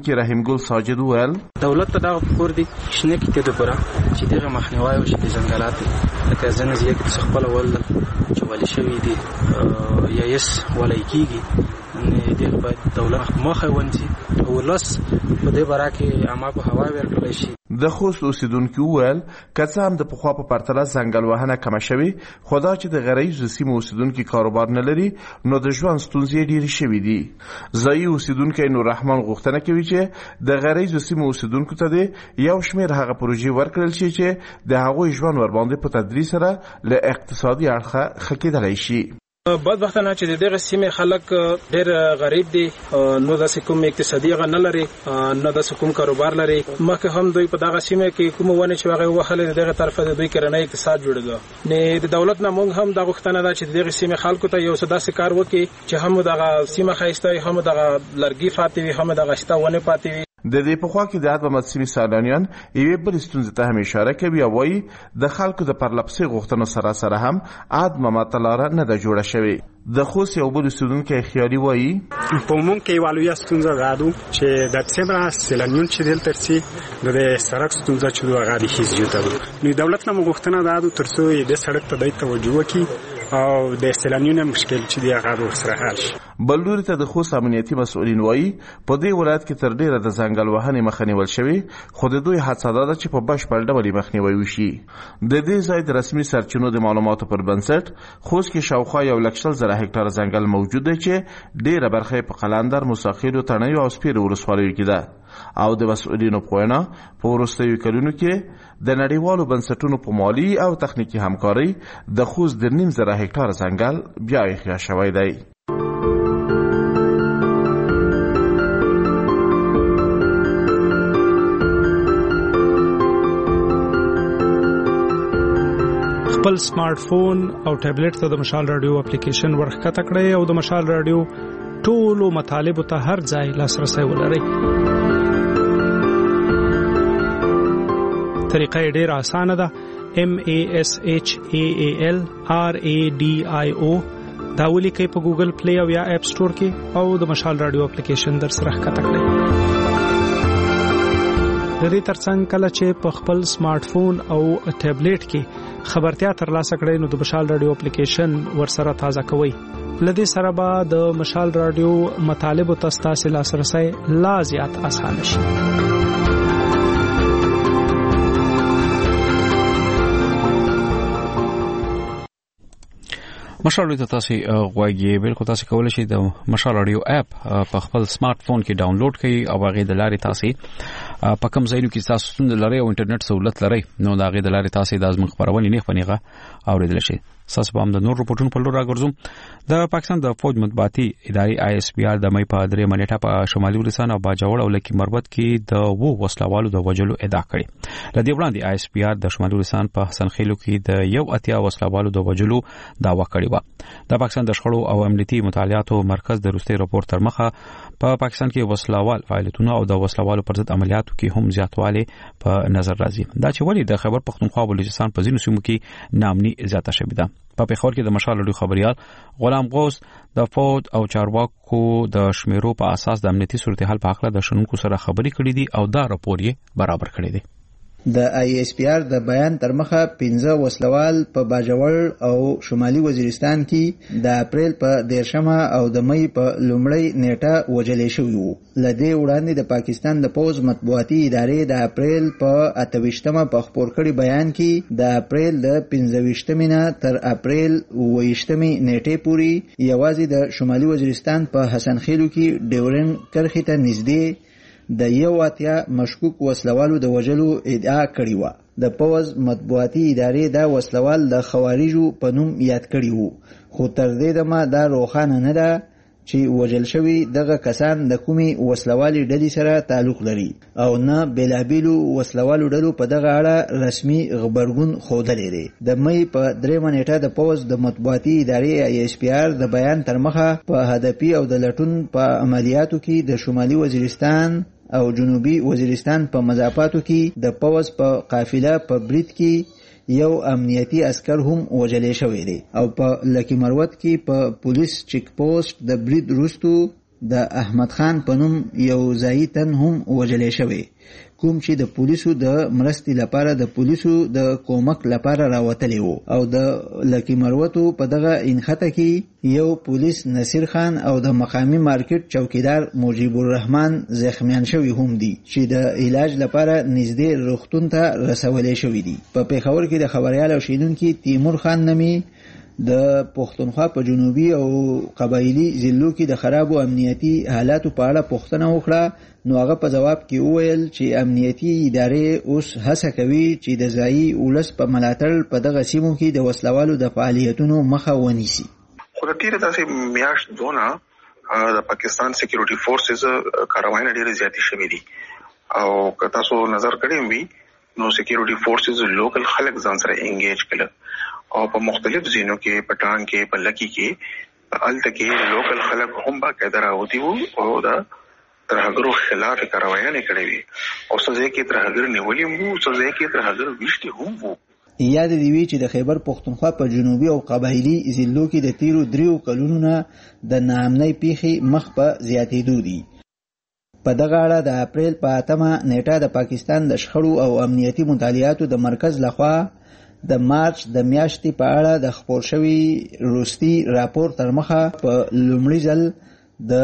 ګل ساجد وویل دولت ته دا پور دی شنه کې ته پورا چې دغه مخنیوي او چې ځنګلات لکه ځنه ځای کې څه خپل ول چې ولې شوی دی یا یس ولای کیږي نه دغه باید دولت مخه ونځي او لاس په دې برا کې عامه په هوا ورکړل شي. د خوست اوسیدونکو وویل که څه هم د پخوا په پرتله ځنګل وهنه کمه شوې خو دا چې د غرایزو سیمو اوسیدونکي کاروبار نه لري نو د ژوند ستونزې ډېرې شوې دي. ځایي اوسیدونکی نوررحمان غوښتنه کوي چې د غرایزو سیمو اوسیدونکو ته د یو شمېر هغه پروژې ورکړل شي چې د هغوی ژوند ورباندې په تدریج سره له اقتصادي اړخه ښه کېدلی شي. بدبختانه چې دغه سیمه خلک ډېر غریب دي نو داسې کوم اقتصادي غ نه لري نه داسې کوم کاروبار لري مکه هم دوی په دغه سیمه کې کوم ونه چې هغه وهله دغه طرفه د دوی کرنه اقتصاد جوړګو نه د دولت نه مونږ هم د غوښتنه ده چې دغه سیمه خلکو ته یو څه کار وکړي چې هم دغه سیمه خایسته هم دغه لرګي فاتوي هم دغه شته ونه پاتوي. د دې په خوا کې د عدم سیمې سالانیان یوې بل ستونزې ته هم اشاره کوي او وایي د خلکو د پرلپسې غوښتنو سره سره هم عدم مطلعه نه ده جوړه شوې. د خوست یو بل اوسیدونکی خیالي وایي په عموم کې یوه لویه ستونزه دا ده چې د څومره سیلانیون چې دلته رسي د سړک ستونزه چې ده هغه د حیثیت ده نو دولت نه مو غوښتنه دا ده تر څو د سړک ته دوی توجه وکړي او د سیلانیونو مشکل چې دی هغه ورسره حل شي. بل لوري ته د خوست امنیتي مسؤلین وایي په دې ولایت کې تر ډیره د ځنګل وهنې مخه نیول شوې خو د دوی هڅه دا ده چې په بشپړ ډول مخنیوی وشي. د دې ځای د رسمي سرچینو د معلوماتو پر بنسټ خوست کې شاوخوا 1,00,000 هکټار ځنګل موجود دی چې ډیره برخه په قلندر، موساخیل، تڼیو او سپیرو ولسوالیو کې ده او د مسؤلینو په وینا په وروستیو کلونو کې د نړیوالو بنسټونو په مالي او تخنیکي همکارۍ د خوست 2.5 هکټار ځنګل بیا احیا شوی دی. خپل سمارټ فون او ټابلیټ ته د مشال رادیو اپلیکیشن ورخکته کړئ او د مشال رادیو ټولو مطالبو ته هر ځای لاسرسی ولرئ. طریقه یې ډېره اسانه ده. MASHAAL RADIO دا ولیکئ په ګوګل پلی او یا اپ سٹور کې او د مشال رادیو اپلیکیشن در سره ښکته کړئ. د دې ترڅنګ کله چې په خپل سمارټ فون او ټابلیټ کې خبرتیا ترلاسه کړئ نو د مشال رادیو اپلیکیشن ورسره تازه کوئ. لدې سره به د مشال رادیو مطالبو ته ستاسو لاسرسی لا زیات اسانه شي. مشال رادیو ته تاسو غواړئ بالکل تاسو کولای شئ د مشال رادیو اپ په خپل سمارټ فون کې ډاونلوډ کړئ او هغه د لارې تاسو په کوم ځایونو کې تاسو ستونزه لرئ او انټرنیټ سہولت لرئ نو د هغه د لارې تاسو د ازمن خبرونه نه خپنیغه اوریدل شي. ساس په هم د نور رپورټونو په لور راګرځوم. د پاکستان د فوج مطبوعاتي ادارې ISPR د مې په 3 منېټه په شمالي ولسان او باجوړ او لکی مربوط کې د وسلوالو د وجلو ادعا کړې. لدې وړاندې ISPR د شمالي ولسان په حسن خیلو کې د 1 وسلوالو د وجلو دعوا کړې و. د پاکستان د شخړو او امنیتي مطالعاتو مرکز د روسي راپور تر مخه په پاکستان کې وسلوال فعالیتونه او د وسلوالو پر ضد عملیاتو کې هم زیاتوالی په نظر راځي. دا چې ولې د خیبر پختونخوا او بلوچستان په ځینو سیمو کې نامني زیاته شوې ده. په پیښور کې د مشال رادیو خبريال غلام غوث د فوج او چارواکو د شمیرو په اساس د امنیتي صورتحال په اړه د شنونکو سره خبري کړې دي او دا راپور یې برابر کړی دی. د ISPR د بیان تر مخه 15 وسلوال په باجوړ او شمالي وزیرستان کې د اپریل په 10 او د مې په لومړۍ نیټه وجلې شوی وو. لدې وړاندې د پاکستان د پوز مطبوعاتي ادارې د اپریل په 28 په خبر کړي بیان کې د اپریل د 15 نه تر اپریل 28 نیټې پورې یوازې د شمالي وزیرستان په حسن خیلو کې ډیورن کرخې ته نږدې د 1 مشکوک وسلوالو د وجلو ادعا کړې و. د پوز مطبوعاتي ادارې دا وسلوال د خوارجو په نوم یاد کړي وو خو تر دې دمه دا روښانه نه ده چې وجل شوی دغه کسان د کومي وسلوالي ډلې سره تعلق لري او نه بلابلو وسلوالو ډلو په دغه اړه رسمي خبرګون خوده لري. د مې په 3 منېټه د پوز د مطبوعاتي ادارې ISPR د بیان تر مخه په هدفي او د لټون په عملیاتو کې د شمالي وزیرستان او جنوبي وزیرستان په مضافاتو کې د پوز په قافله په برید کې یو امنیتي عسكر هم وجلې شوی دی او په لکی مروت کې په پولیس چیک پوسټ د برید وروسته د احمد خان په نوم یو ځایي تن هم وژل شوی کوم چې د پولیسو د مرستې لپاره د پولیسو د کومک لپاره راوتلی وو او د لکی مروتو په دغه انخته کې یو پولیس نصیر خان او د مقامی مارکیټ چوکیدار مجیب الرحمن زخمیان شوی هم دي چې د علاج لپاره نږدې روغتون ته رسولې شوی دي. په پیښور کې د خبريال او شینونکي تیمور خان نمی د پښتونخوا په جنوبي او قبایلی ضلعو کې د خراب امنیتي حالاتو په اړه پوښتنه وکړه نو هغه په جواب کې وویل چې امنیتي ادارې اوس هڅه کوي چې د ځایي ولس په ملاتړ په دغه سیمو کې د وسلوالو د فعالیتونو مخه ونیسي. خو د تیره داسې میاشت دونه د پاکستان سکیورټي فورسز کاروایونه ډېرې زیاتې شوې دي او که تاسو نظر کړی وي نو سکیورټي فورسز لوکل خلک ځان سره انګیج کړل او په مختلف ځینو کې پټان کې په لکی کې الته کې لوکل خلک هم باقاعده راوتی وو او دا ترهګرو خلاف کاروایانې کړې وي او څه کې ترهګر نیولې وو څه کې ترهګر ویشتي هم وو. یاد دی وی چې د خیبر پښتونخوا په جنوبي او قبایلی ضلعو کې د تیرو 3 کلونو نه د ناامنۍ پیښې مخ په زیاتېدو دي. په دغه اړه د اپریل په 8مه نیټه د پاکستان د شخړو او امنیتي مطالعاتو د مرکز لخوا د مارچ د میاشتې په اړه د خپور شوی روستي راپور تر مخه په لومړي ځل د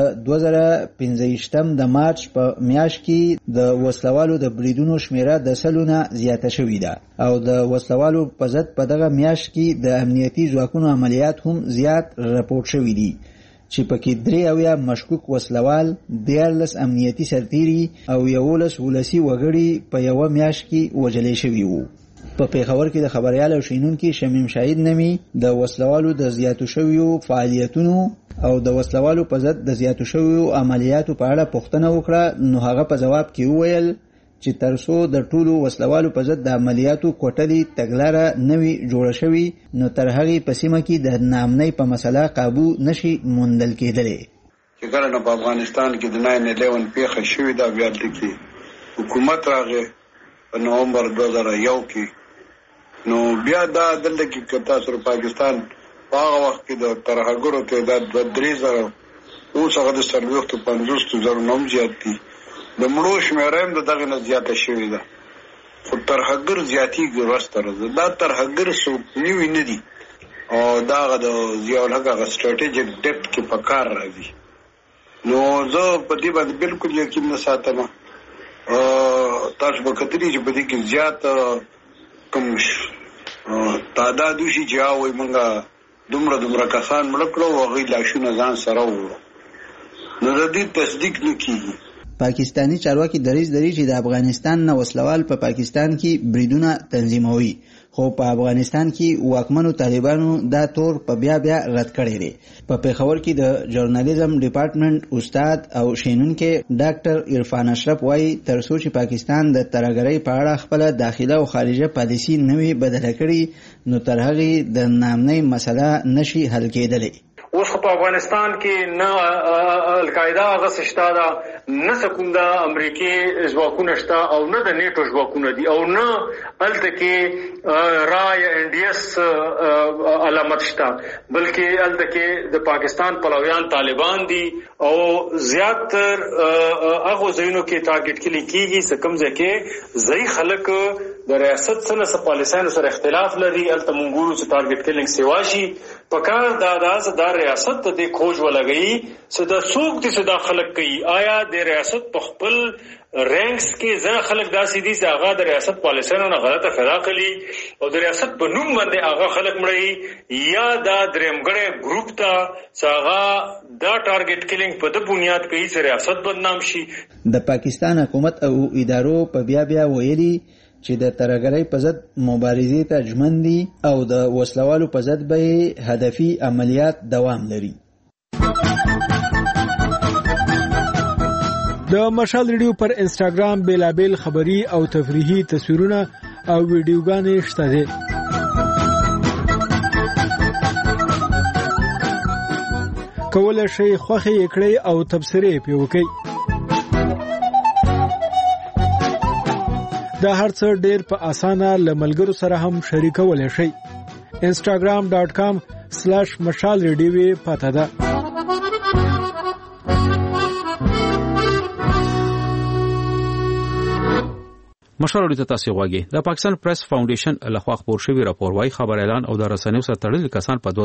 2015 د مارچ په میاشت کې د وسلوالو د بریدونو شمیره د سلونه زیاته شوې ده او د وسلوالو په ضد په دغه میاشت کې د امنیتي ځواکونو عملیات هم زیات راپور شوي دي چې پکې 3 مشکوک وسلوال 14 امنیتي سرتیري او 11 ولسی وګړي په یو میاشت کې وژل شوي وو. په پیښور کې د خبريال او شینونکي شمیم شاهد نمی د وسلوالو د زیاتو شویو فعالیتونو او د وسلوالو په ضد د زیاتو شویو عملیاتو په اړه پوښتنه وکړه نو هغه په جواب کې وویل چې ترڅو د ټولو وسلوالو په ضد د عملیاتو کوټلې تګلاره نوي جوړه شوی نو تر هغه په سیمه کې د نامنۍ په مسله قابو نشي موندل کېدلی. چې کله په افغانستان کې د 9/11 پیښه شوې ده بیا د حکومت راغی په نومبر 2001 کې نو بیا دا دلته کې تاسو پاکستان په هغه وخت کې د ترهګرو تعداد 2-3,000 اوس هغه د 50,000 نوم زیات دي د مړو شمیره هم دغه نه زیاته شوې ده خو ترهګر زیاتیږي ورسته دا ترهګر څوک نیوي نه دي او دا د ضیاء الحق هغه سټریټیجیک ډیپت کې په کار راځي نو زه په دې باندې بالکل یقین نه ساتم تاسو به کتلی چې په دې کې زیات کوم تعداد وشي چې هغوی مونږه دومره کسان مړه کړو او هغوی لاشونه ځان سره وړو نو د دې تصدیق نه کېږي. پاکستانی چارواکي دریځ لري چې د افغانستان نه وسلوال په پاکستان کې بریدونه تنظیموي خو په افغانستان کې واکمنو طالبانو دا تور په بیا رد کړی دی. په پیښور کې د ژورنالیزم ډپارټمنټ استاد او شینونکي ډاکټر عرفان اشرف وايي ترڅو چې پاکستان د ترهګرۍ په اړه خپل داخله او خارجه پالیسي نوي بدله کړي نو تر هغه د نامنۍ مسله نشي حل کېدلی. اوس په افغانستان کې نه القاعده هغه شته ده نه سکون د امریکای ځواکونه شته او نه د نیټو ځواکونه دي او نه الته کې رای ان ډي اس علامت شته بلکې الته کې د پاکستان پلویان طالبان دي او زیاتر هغه ځایونو کې ټارګټ کیږي څه کم ځکه ځای خلک د ریاست سره پالیسانو سره اختلاف لري الته مونږ چې ټارګټ کیلینګ سیواشي پکار دا ریاست ته کھوج ولګي صدا څوک دې صدا خلک کوي آیا د ریاست په خپل رینکس کې زړه خلک داسې دي چې هغه د ریاست پالیسانو نه غلطه فدا کړي او د ریاست په نوم باندې هغه خلک مړي یا دا درېمګړی ګروپ ته چې هغه دا ټارګټ کیلینګ په د بنیاد کوي چې ریاست بدنام شي. د پاکستان حکومت او ادارو په بیا ویلي چې د ترهګرۍ په ضد مبارزې ته ژمن دي او د وسلوالو په ضد به هدفي عملیات دوام لري. د مشال ریډیو پر انسټاګرام بیلابل خبری او تفریحي تصویرونه او ویډیوګانې شته دي. کولای شئ خوښي کړئ او تبصرې پې وکړئ. دا هر څه ډېر په اسانه له ملګرو سره هم شریکولی شئ. instagram.com/mashalradio پته ده. مشورې ته تاسو غواګي د پاکستان پریس فاونډیشن لخوا خبر شوی راپور وايي خبر اعلان او د رسنیو سره تړل کسان په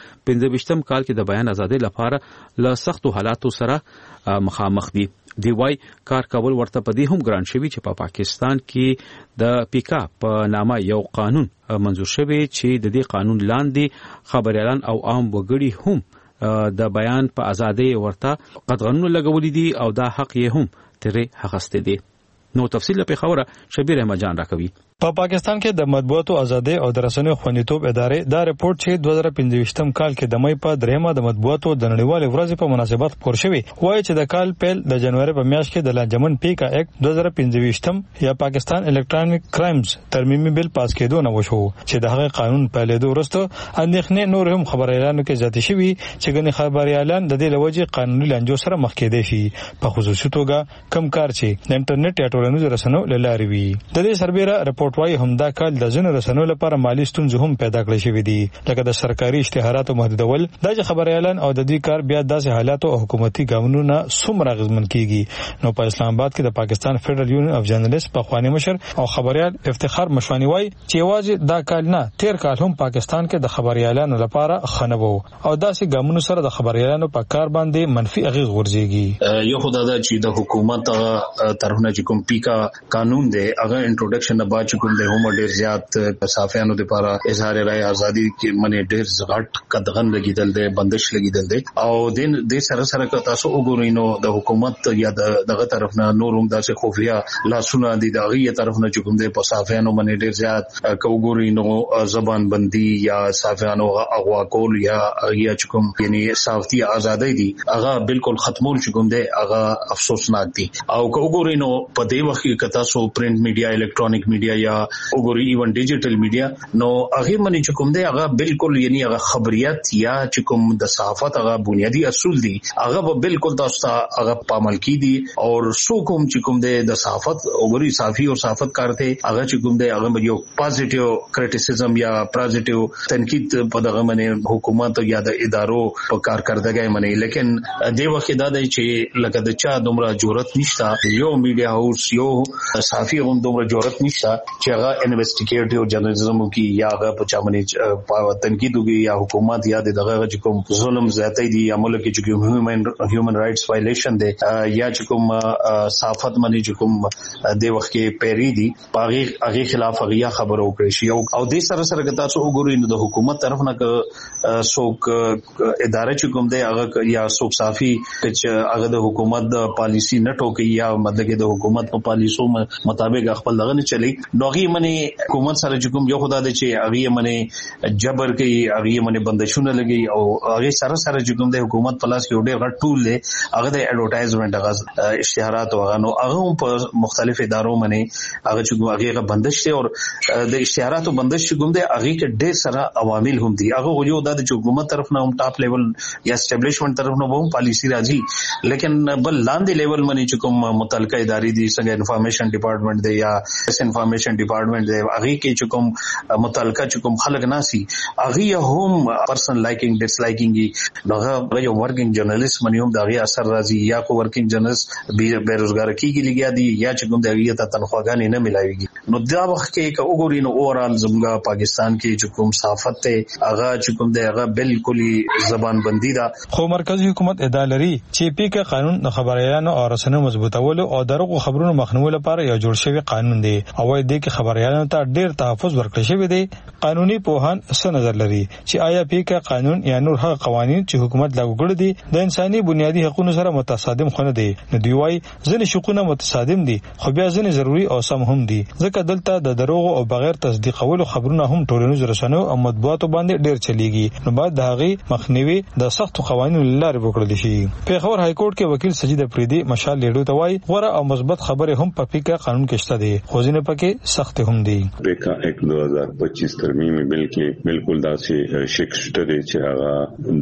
2015 کال کې د بیان ازادي لپاره له سختو حالاتو سره مخامخ دي. دی وای کار کول ورته پدې هم ګران شوی چې په پاکستان کې د پیکا په نامه یو قانون منزور شوی چې د دې قانون لاندې خبر اعلان او عام وګړي هم د بیان په ازادي ورته قطغنونه لګولې دي او دا حق یې هم ترې حقسته دي. نو تفصیل په خبره شبیر احمد جان راکوي. په پاکستان کې د مطبوعاتو ازادي او د رسنیو خوندیتوب ادارې دا رپورت چې 2015 کال کې د مې په درېمه د مطبوعاتو د نړیوال ورځ په مناسبت خبر شوی وایي چې د کال پیل د جنوري په میاشت کې د لانجمن پیکا ایکټ 2015 یا پاکستان الکترونیک کرایمز ترمیمي بل پاس کېدو نه وشو چې د هغه قانون په لیدو وروسته اندېښنې نور هم خبر اعلان کې زیات شوی چې غني خبر اعلان د دې لوجه قانوني لانجو سره مخ کېدې شي په خصوصي توګه کم کار چې د انټرنیټ یا ټولنیزو رسنیو لارې وي. د دې سربېره رپورت وايي همدا کال د ځینو رسنیو لپاره مالی ستونزې هم پیدا کړې شوې دي لکه د سرکاري اشتهاراتو محدودول د خبر اعلان او د دې کار بیا داسې حالات او حکومتي ګامونو نه څومره اغیزمن کیږي. نو په اسلام آباد کې د پاکستان فدرال یونین اف جرنالیست په خواني مشر او خبريال افتخار مشوانی وای چې یوازې دا کال نه تیر کال هم پاکستان کې د خبر اعلان لپاره خنبو او داسې ګامونو سره د خبر اعلان په کار باندې منفي اغیز ورځيږي. یو خدای دا چې د حکومت طرفونه چې کوم پیکا قانون دی هغه انټروډکشن نه بعد چې کوم دی هم ډیر زیات صحافیانو لپاره اظهار رائے ازادي کې منې ډیر زغټ قدغن لګیدل دی بندش لګیدل دی او د سره سره که تاسو وګورئ نو د حکومت یا دغه طرف نه نور هم داسې خفیا لاسونه دي دغه طرف نه چې کوم دی په صحافیانو منې ډیر زیات کوګورئ نو زبان بندي یا صحافیانو اغوا کول یا چې کوم یعنی صحافي ازادي دي هغه بالکل ختمول چې کوم دی هغه افسوسناک دي او کوګورئ نو په دې وخت کې تاسو پرنٹ میډیا الکترونیک میډیا یا وګورئ ایون ډیجیټل میډیا نو هغه منی چې کوم دی هغه بالکل یعنی هغه خبريات یا چې کوم د صحافت هغه بنیادی اصول دي هغه بالکل تاسو ته هغه پامل کی دي او سو کوم چې کوم دی د صحافت وګورئ صحافي او صحافت کارته هغه چې کوم دی هغه یو پوزټیو کریټیسزم یا پوزټیو تنقید په دغه منی حکومت یا د ادارو په کارکردګۍ منی لیکن د وخت دا دی چې لکه د چا دومره جرأت نشته یو میډیا هاوس یو صحافي هم دومره جرأت نشته چې هغه انویسټیګیټیو جرنالیزم کی یا هغه په چامنې تنقید وکړي یا حکومت یا دغه چې کوم ظلم زیاتې دي یا ملک کې چې هیومن رائټس وایلیشن دي یا چې کوم صحافت باندې چې کوم د وخت کې پیری دي هغه خلاف هغه خبرو کړی شي او د سره سره تاسو وګورئ نو د حکومت طرف نه څوک ادارې چې کوم دی هغه یا څوک صحافي چې هغه د حکومت د پالیسی نه ټوکي یا مدغه د حکومت په پالیسو مطابق خپل دغه نه چلی نوغي منی حکومت سره چې کوم یو خدای د چې هغه منی جبر کوي هغه منی بندشونه لګي او هغه سره سره چې کوم د حکومت پلاس کې ډېر غټ ټول دی هغه د اډورټایزمنت هغه اشتهارات او نو هغه په مختلف ادارو منی هغه چې هغه بندش دي او د اشتهارات او بندش کوم دی هغه کې ډېر سره عوامل هم دي هغه یو د حکومت طرف نه هم ټاپ لیول یا اسټابلیشمنت طرف نه هم پالیسی راځي لیکن بل لاندې لیول منی چې کوم متعلقه ادارې دي څنګه انفارمیشن ډپارټمنټ دی یا انفارمیشن ډپارټمنټ دی هغه کې چې کوم متعلقه چې کوم خلک ناسي هغه هم پرسن لایکینګ ډیس لایکینګ هغه یو ورکینګ جرنالیست منی هم دغه اثر راځي یا کو ورکینګ جرنالیست بیروزګار کیږي لګیا دي یا چې کوم دغه ته تنخواګانې نه ملایويږي نو دا وخت کې که وګورئ نو اورال زموږ پاکستان کې چې کوم صحافت ته هغه چې کوم دغه بالکل زبان بندي ده خو مرکزی حکومت ادعا لري چې پیکه قانون د خبر اعلان او رسنیو مضبوطولو او دروغ خبرونو مخنیوي لپاره یو جوړ شوی قانون دی او وايي د خبر اعلان ته ډیر تحفظ ورکړل شوی دی. قانوني پوهان څه نظر لري چې آیا پیکه قانون یا نور هغه قوانين چې حکومت لاګو کړی دي د انساني بنیادی حقوقو سره متصادم خونه دي نو دی وايي ځینې حقوقونه متصادم دي خو بیا ځینې ضروري او سم هم دي ځکه دلته د دروغ او بغیر تصدیقولو خبرونه هم ټولنیز رسنیو او مطبوعاتو باندې ډیر چلیږي نو بعد د هغه مخنیوي د سختو قوانینو لارې وکړل شي. پیښور های کورټ کې وکیل سجید افریدي مشال لیډو ته وايي غوړه او مثبت خبره هم په پیکه قانون کې شته دي خو ځینې پکې سخت هم دي. پیکا ایکٹ 2025 ترمیمي بل کې بالکل داسې شکشته دي چې هغه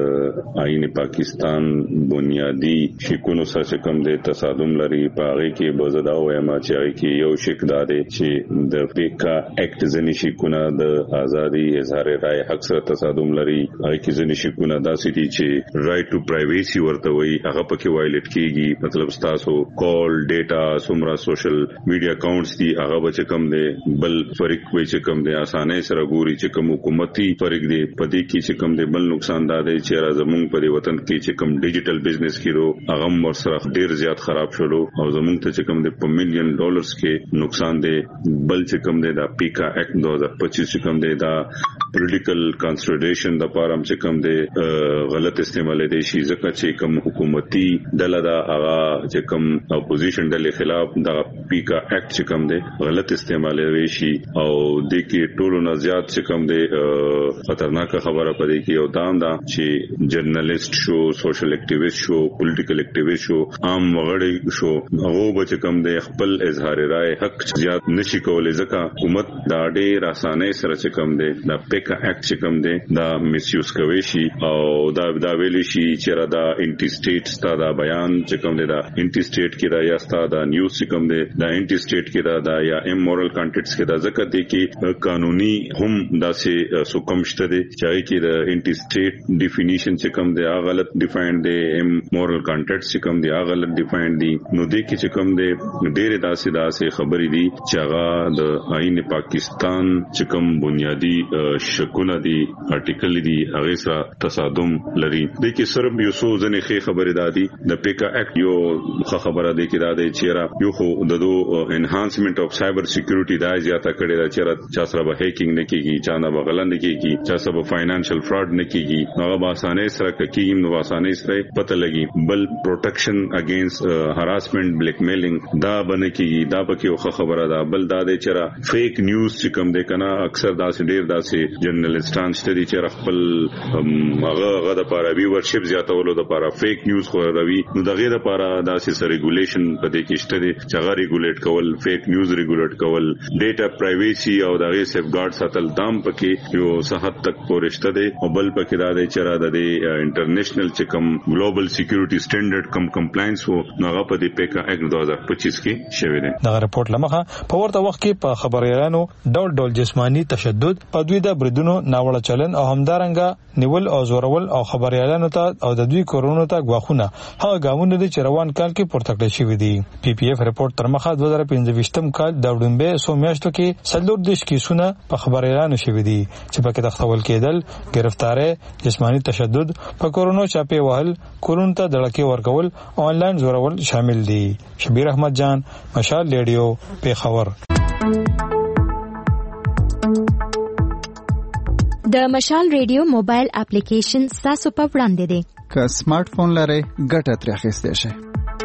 د آئین پاکستان بنیادی شکونو سره کوم د تصادم لري. پاره کې بزدا وایم چې هغه کې یو شک داده چې د پیکا ایکٹ ځنی شکونه د ازادي اظهار رائے حق سره تصادم لري. هغه کې ځنی شکونه داسې دي چې رائټ ټو پرایویسی ورته وي هغه پکې وایلیټ کیږي. مطلب تاسو کال ډیټا سمرا سوشل میډیا اکاونټس دي هغه به کوم دي بل فرق وي چې کوم دي اسانه سره ګوري چې کوم حکومتي فرق دي پدې کې چې کوم دي بل نقصان دادې چې راځمون په دې وطن کې چې کوم ډیجیټل بزنس کېرو هغه مر سره ډیر زیات خراب شولو او زمونږ ته چې کوم دي په $1,000,000 کې نقصان دي. بل چې کوم دي دا پیکا ایکٹ 2025 چې کوم دي دا پولیټیکل کنسیډریشن د پاره چې کوم دي غلط استعمال دي شي ځکه چې کوم حکومتي ډله دا هغه چې کوم اپوزیشن ډلې خلاف دا پیکا ایکٹ چې کوم دي غلط استعمال وی شي او د کې ټولو نه زیات چې کوم دي خطرناک خبره پدې کې او دام دا چې جرنالست شو سوشل اکټیویست شو پولیټیکل اکټیویست شو عام وګړي شو هغه به کوم دي خپل اظهار رائے حق زیات نشي کولای ځکه حکومت دا ډېر اسانه سره چې کوم دي دا پیکا ایکٹ چې کوم دي دا میس یوز کوي شي او دا ویلي شي چې دا انټي سټیټ ستا دا بیان چې کوم دي دا انټي سټیټ کې دا یا ستا دا نیوز چې کوم دي دا انټي سټیټ کې دا یا امورل کانټنټس کې دا ځکه دي کې قانوني هم داسې سوکمشته دي چې کې دا انټي سټیټ ډیفینیشن چې کوم دي هغه غلط ډیفاینډ دي امورل کانټنټس چې کوم دي هغه غلط ډیفاینډ دي. نو دي کې چې کوم دي ډېر داسې خبرې دي چې هغه د آئین پاکستان چې کوم بنیادی شکونه دي آرټیکل دي هغه سره تصادم لري. د کې صرف یو څو ځنې خبرې دادي د پیکا ایکٹ یو خبره ده کې دا د چیرې یو خو د انهانسمنت اف سایبر سکیورټي دا زیاته کړي دا چې چا سره به هیکینګ نه کیږي چا نه به غلط نه کیږي چا سره به فاینانشل فراډ نه کیږي هغه به اسانه سره کیږي نو اسانه سره پته لګي. بل پروټیکشن اگینست هراسمنت بلیک میلینګ دا بنه کیږي دا پکې یو خبره ده. بل دا د چیرې فیک نیوز چې کوم ده کنه اکثر داسې ډیر داسې جرنالستان ستدي چې خپل هغه د پاره ویورشپ زیاتولو د پاره فیک نیوز خو راوي نو دغه د پاره داسې ریګولیشن په دې کې شته دي چې هغه ریګولیټ کول فیک نیوز ریګولیټ کول ډیټا پرایویسی او دغه سیف ګارد ساتل دام پکې یو صحت تک پورشته دي او بل پکې دا د چیرې د انټرنیشنل چې کوم ګلوبل سکیورټي سټانډرډ کم کمپلاینس وو هغه په دې پیکا ایکٹ 2025 کې شوی دی. دا رپورت لمخه په ورته وخت کې په خبريالانو ډول جسمانی تشدد په دوی د بریدونو ناوړه چلن او همدارنګه نیول او زورول او خبريالانو ته او د دوی کورونو ته غواخونه هغه ګامونه دي چې روان کال کې پورته کړل شوی دي. پی پی ایف رپورت تر مخه 2015 کال د وډمبه سو میاشتو کې سلور دیش کیسونه په خبريالانو شوی دي چې پکې تختول کېدل گرفتاری جسمانی تشدد په کورونو چاپی وهل کورونو ته دړکې ورکول آنلاین زورول شامل دي. شبیر احمد جان مشال ریډیو پیښور. د مشال ریډیو موبایل اپلیکیشن تاسو په وړاندې دی. که سمارټ فون لرئ ګټه ترې اخیستی شئ.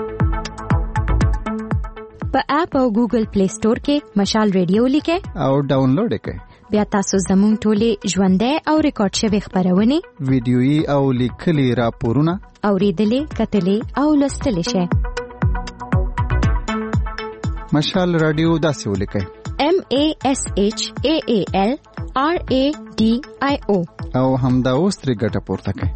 په اپ او ګوګل پلی سٹور کې مشال ریډیو لیکئ او ډاونلوډ یې کړئ. بیا تاسو زموږ ټولې ژوندۍ او ریکارډ شوي خبرونه ویډیويي او لیکلي راپورونه اوریدلې کتلې او لوستلې شئ. مشال رادیو داسې ولیکئ MASHAALRADIO او همدا اوس ترې ګټه پورته کړئ.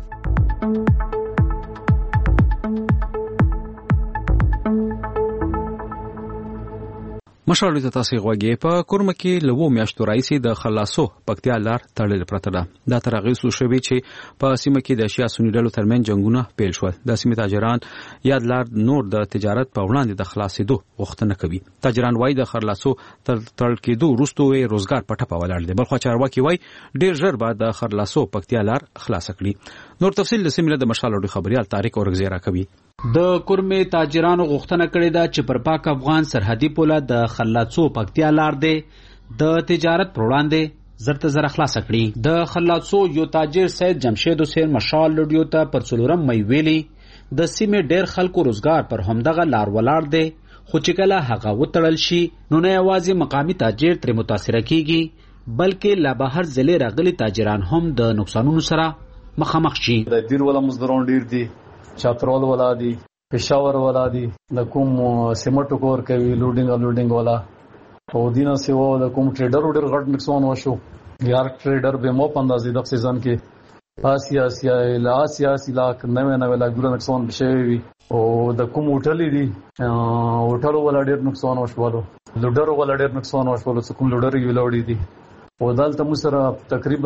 مشال ته تاسو غوږی په کورمه کې لوو میاشتو راځي د خلاصو پکتیا لار تړل پرته ده. دا ترغیس شوی چې په سیمه کې د اشیا سنیدلو ترمن جنگونه پیل شول. د سیمه تاجران یاد لار نور د تجارت په وړاندې د خلاصېدو غوښتنه کوي. تاجران وایي د خلاصو تړل کېدو وروسته روزګار په ټپه ولاړ دي. بلخو چارواکي وایي ډیر ژر بعد د خلاصو پکتیا لار خلاص کړي. نور تفصیل د سیمه د مشال اوري خبريال طارق اورغزیرا کوي. د کورمه تاجرانو غوښتنه کړې ده چې پر پاک افغان سرحدي پوله د خلاصو پکتیا لار دی د تجارت پر وړاندې زرته زر خلاص کړي. د خلاصو یو تاجر سید جمشید حسین مشال لډیو ته پر 4 مې ویلي د سیمې ډېر خلکو روزګار پر همدغه لار ولاړ دی خو چې کله هغه وتړل شي نو نه یوازې مقامی تاجر تر متاثر کیږي بلکې لا بهر ضلع راغلي تاجران هم د نقصانونو سره مخامخ شي. د دیر ولا مزدوران ډیر دي چاترول ولا دي پېښور ولا دي د کوم سیمټو کور کوي لوډینګ ولا او دینه سیوا د کوم ټریډر ډېر غټ نقصان وشو. یار ټریډر به مو پاندازې د سیزن کې آسیا لاک 99 لاک ډالر نقصان شوی او د کوم هوټل دی هوټل ولا ډېر نقصان وشولو، لوډر ولا ډېر نقصان وشولو، کوم لوډر یې ولاړی دي او دلته مو سره تقریبا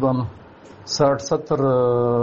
60-70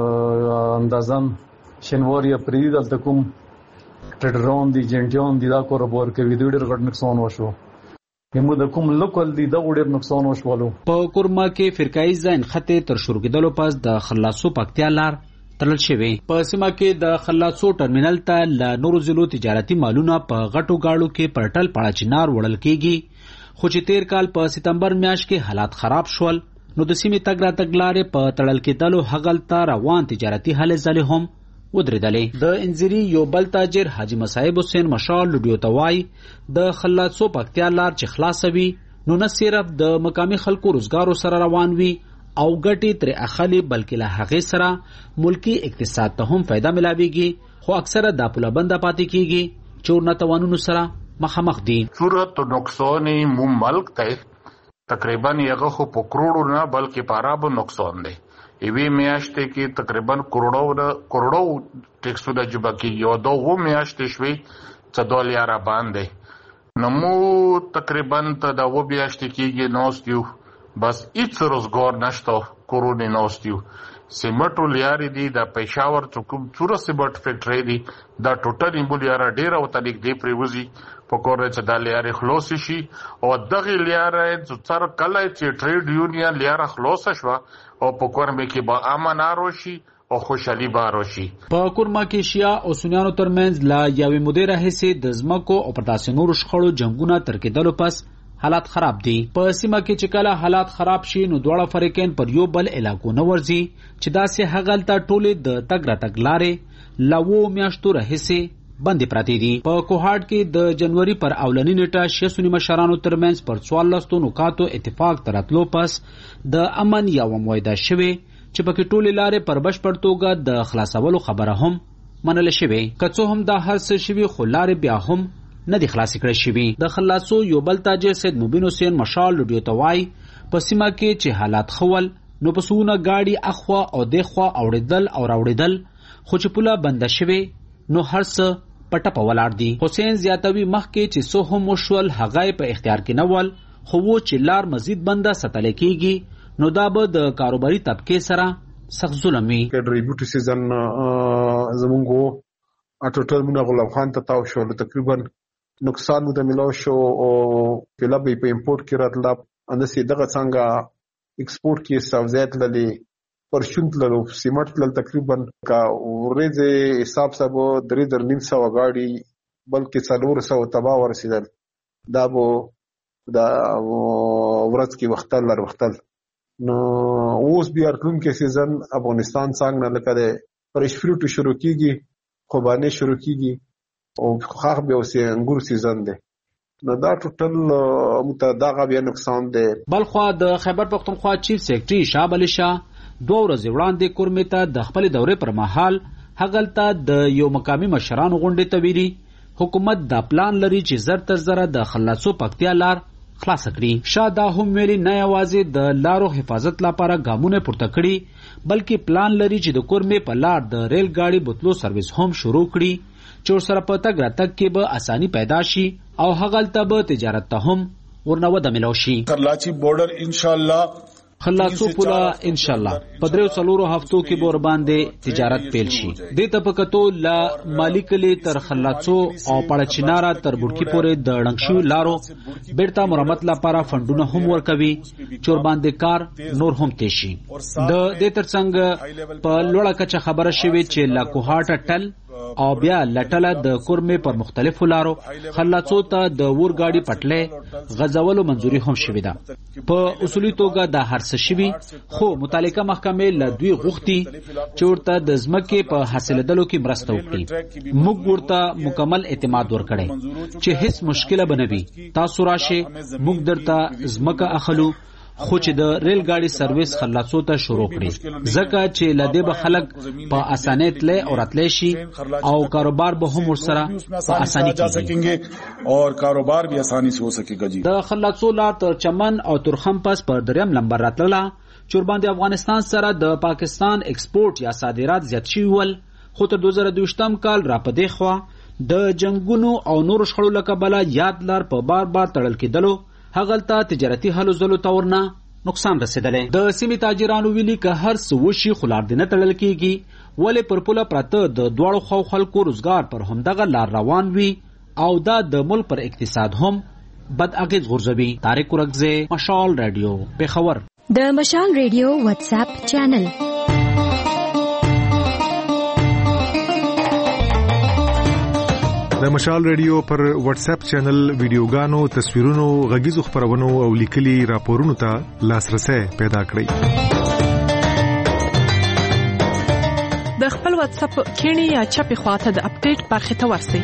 اندازان شنواری اپریل دلته کوم ټریډرون دي جنټیون دي دا کاروبار کوي ډېر غټ نقصان وشو. همو د کوم لوکل دی دا ډېر نقصان وشولو. په کورما کې فرقایي ځین خطه تر شروع کېدلو پس د خلاصو پکتیا لار تړل شوی. په سیمه کې د خلاصو ټرمینل ته ل نورو ضلعو تجارتي مالونه په غټو گاړو کې پرټل پړاچینار وړل کېږي، خو چې تیر کال په سپتمبر میاشت کې حالات خراب شول نو د سیمې تګ راتګ لارې په تړل کېدلو هغلته روان تجارتي هلې ځلې هم ودرېدلې. د انځري یو بل تاجر حاجی مصعب حسین مشال لډیو توای د خلاصو پکتیا لار چې خلاصوي نو نه صرف د مقامی خلکو روزګارو سره روان وي او ګټې تر اخلي بلکې له هغې سره ملکی اقتصاد ته هم فایده ملاويږي، خو اکثره دا پوله بنده پاتې کیږي چې ورنه توانونو سره مخامخ دي. صورت نقصان مو ملک ته تقریبا یغه خو په کروڑو نه بلکې په اربو نقصان دی. ایوی میاشتې کې تقریبا کروڑو ټیکسونه جبا کیږي او دوه میاشتې شوي $4 باندې نمو تقریبا ته دا و میاشتې کېږي نوستیو بس هیڅ روزګار نشته کورونې نوستیو. سیمټو لیارې دي د پېښور کوم څوره سیمټ فیکټري دي دا ټوټل ایمبولیاره ډېر او تلیک دی پریوزي پکور چې د لیارې خلاص شي او دغه لیارې څر کله چې ټریډ یونین لیاره خلاص شوه او پکور مې کې با امن اروشي او خوشحالي باروشي. په کورما کې شیا او سنیانو ترمنځ لا یوې مودې راهیسې د ځمکو او پر داسې نورو شخړو جنګونه تر کېدلو پس حالات خراب دي. په سیمه کې چې کله حالات خراب شي نو دواړه فریقین پر یو بل علاقو نه ورځي چې داسې هغلته ټولې د تګ راتګ لارې لاوو میاشتو راهیسې بندې پراته دي. په کوهاټ کې د جنوري پر اولنی نیټه شیا سنی مشرانو ترمنځ پر 14 نکاتو اتفاق تراتلو پس د امن یو معاهده شوه چې پکې ټولې لارې پر بشپړ توګه د خلاصولو خبره هم منل شوې. که څه هم دا هر څه شوي خو لارې بیا هم نه دي خلاصې کړې شوي. د خلاصو یو بل تاجر سید مبین حسین مشال لډیو توای په سیمه کې چې حالات خول نو په سونه گاډي اخوا او دخوا اوړېدل او راوړېدل خو چې پوله بند شوي نو هر څه پټه په ولاړ دي. حسین زیاتوي مخکې چې سو هم وشول هغه په اختیار کې نه ول خو و چې لار مزید بنده ستل کېږي نو دا به د کاروباري طبقه سره سخت ظلم وي. ریبوټ سیزن زمونږ ټوټل مونږ غلام خان ته تاو شو تقریبا نقصان مو د ملو شو او کله به په امپورټ کې راتله اندسې دغه څنګه ایکسپورټ کې سبزیت للی پرشونت لرو سیمټ لل تقریبا کا ورځې حساب سبو 3,900 غاډي بلکې 400 تبا ورسیدل دا بو دا ورځ کې وختل نو اوس بیا راتلون کې سیزن افغانستان څنګه لکه د فرش فروټ شروع کیږي خوبانه شروع کیږي او خاص به اوسې انګور سیزن دی نو دا ټوټل متداغه بیا نقصان دی. بلخوا د خیبر پختونخوا چیف سیکرټري شاه علي شاه 2 ورځې وړاندې کورمې ته د خپل دورې پر مهال هغلته د یو مقامي مشرانو غونډې ته ویلي حکومت دا پلان لري چې زر تر زره د خلاصو پکتیا لار خلاص کړي. شاه دا هم ویلي نه یوازې د لارو حفاظت لپاره ګامونه پورته کړي بلکې پلان لري چې د کورمې په لار د ریل ګاډي بوتلو سرویس هم شروع کړي چې ورسره په تګ راتګ کې به اساني پیدا شي او هغلته به تجارت ته هم ورنه وده ملو شي. کراچي بورډر ان شاء الله خلاصو پولا ان شاء الله په 3 هفتو کې بور باندې تجارت پیل شي. د تپکتو لا مالکلی تر خلاصو او پړچینارا تر بډکی پورې د ډنګشو لارو بیرته مرمت لپاره فندونه هم ورکوي چور باندې کار نور هم تشي. د دې ترڅنګ په لوړه کچه خبره شوې چې لا کوهاټ ټل او بیا لټله د کورمې پر مختلفو لارو خلاصو ته د ورګاډي پټلې غزولو منځوري هم شوې ده. په اصولي توګه دا هر څه شوي خو متعلقه محکمې له دوی غوښتي چې ورته د ځمکې په حاصلېدلو کې مرسته وکړي. موږ ورته مکمل اعتماد ورکړی چې هیڅ مشکله به نه وي، تاسو راشئ موږ درته ځمکه اخلو خو چې د ریل ګاډي سرویس خلاصو ته شروع کړي ځکه چې لدې به خلک په اسانۍ تللی او راتلی شي او کاروبار به هم ورسره په اسانۍ کیږي اور کاروبار بھی آسانی سے ہو سکے گا. د خلاصو لار تر چمن او ترخم پس پر دریم نمبر راتله چې باندې افغانستان سره د پاکستان ایکسپورت یا صادرات زیات شوي ول خو تر 2022 کال را پدې خوا د جنگونو او نور شخړو له کبله یاد لار په بار بار تړل کېدلو هغلته تجارتي هلو ځلو تورنه نقصان رسیدلی. د سیمې تاجرانو ویلي که هر څه وشي خو لار دې نه تړل کېږي ولې پر پوله پراته د دواړو خواو خلکو روزګار پر همدغه لار روان وي او دا د ملک پر اقتصاد هم بد اغیز غورځوي. طارق ورکزی، مشال رادیو، پېښور. د مشال رادیو واتس اپ چینل د مشال رادیو پر واتس اپ چینل ویډیوګانو، تصویرونو، غږیزو خبرونو او لیکلي راپورونو ته لاسرسي پیدا کړئ. د خپل واتس اپ کینی یا چپی خواته د اپډیټ برخه ته ورسئ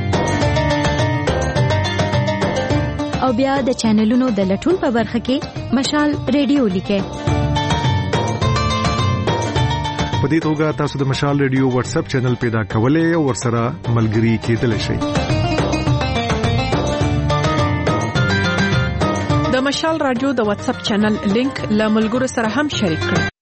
او بیا د چینلونو د لټون په برخه کې مشال رادیو لیکئ. په دې توګه تاسو د مشال رادیو واتس اپ چینل پیدا کولای او ورسره ملګري کېدلی شئ. د مشال رادیو د واتس اپ چینل لینک له ملګرو سره هم شریک کړئ.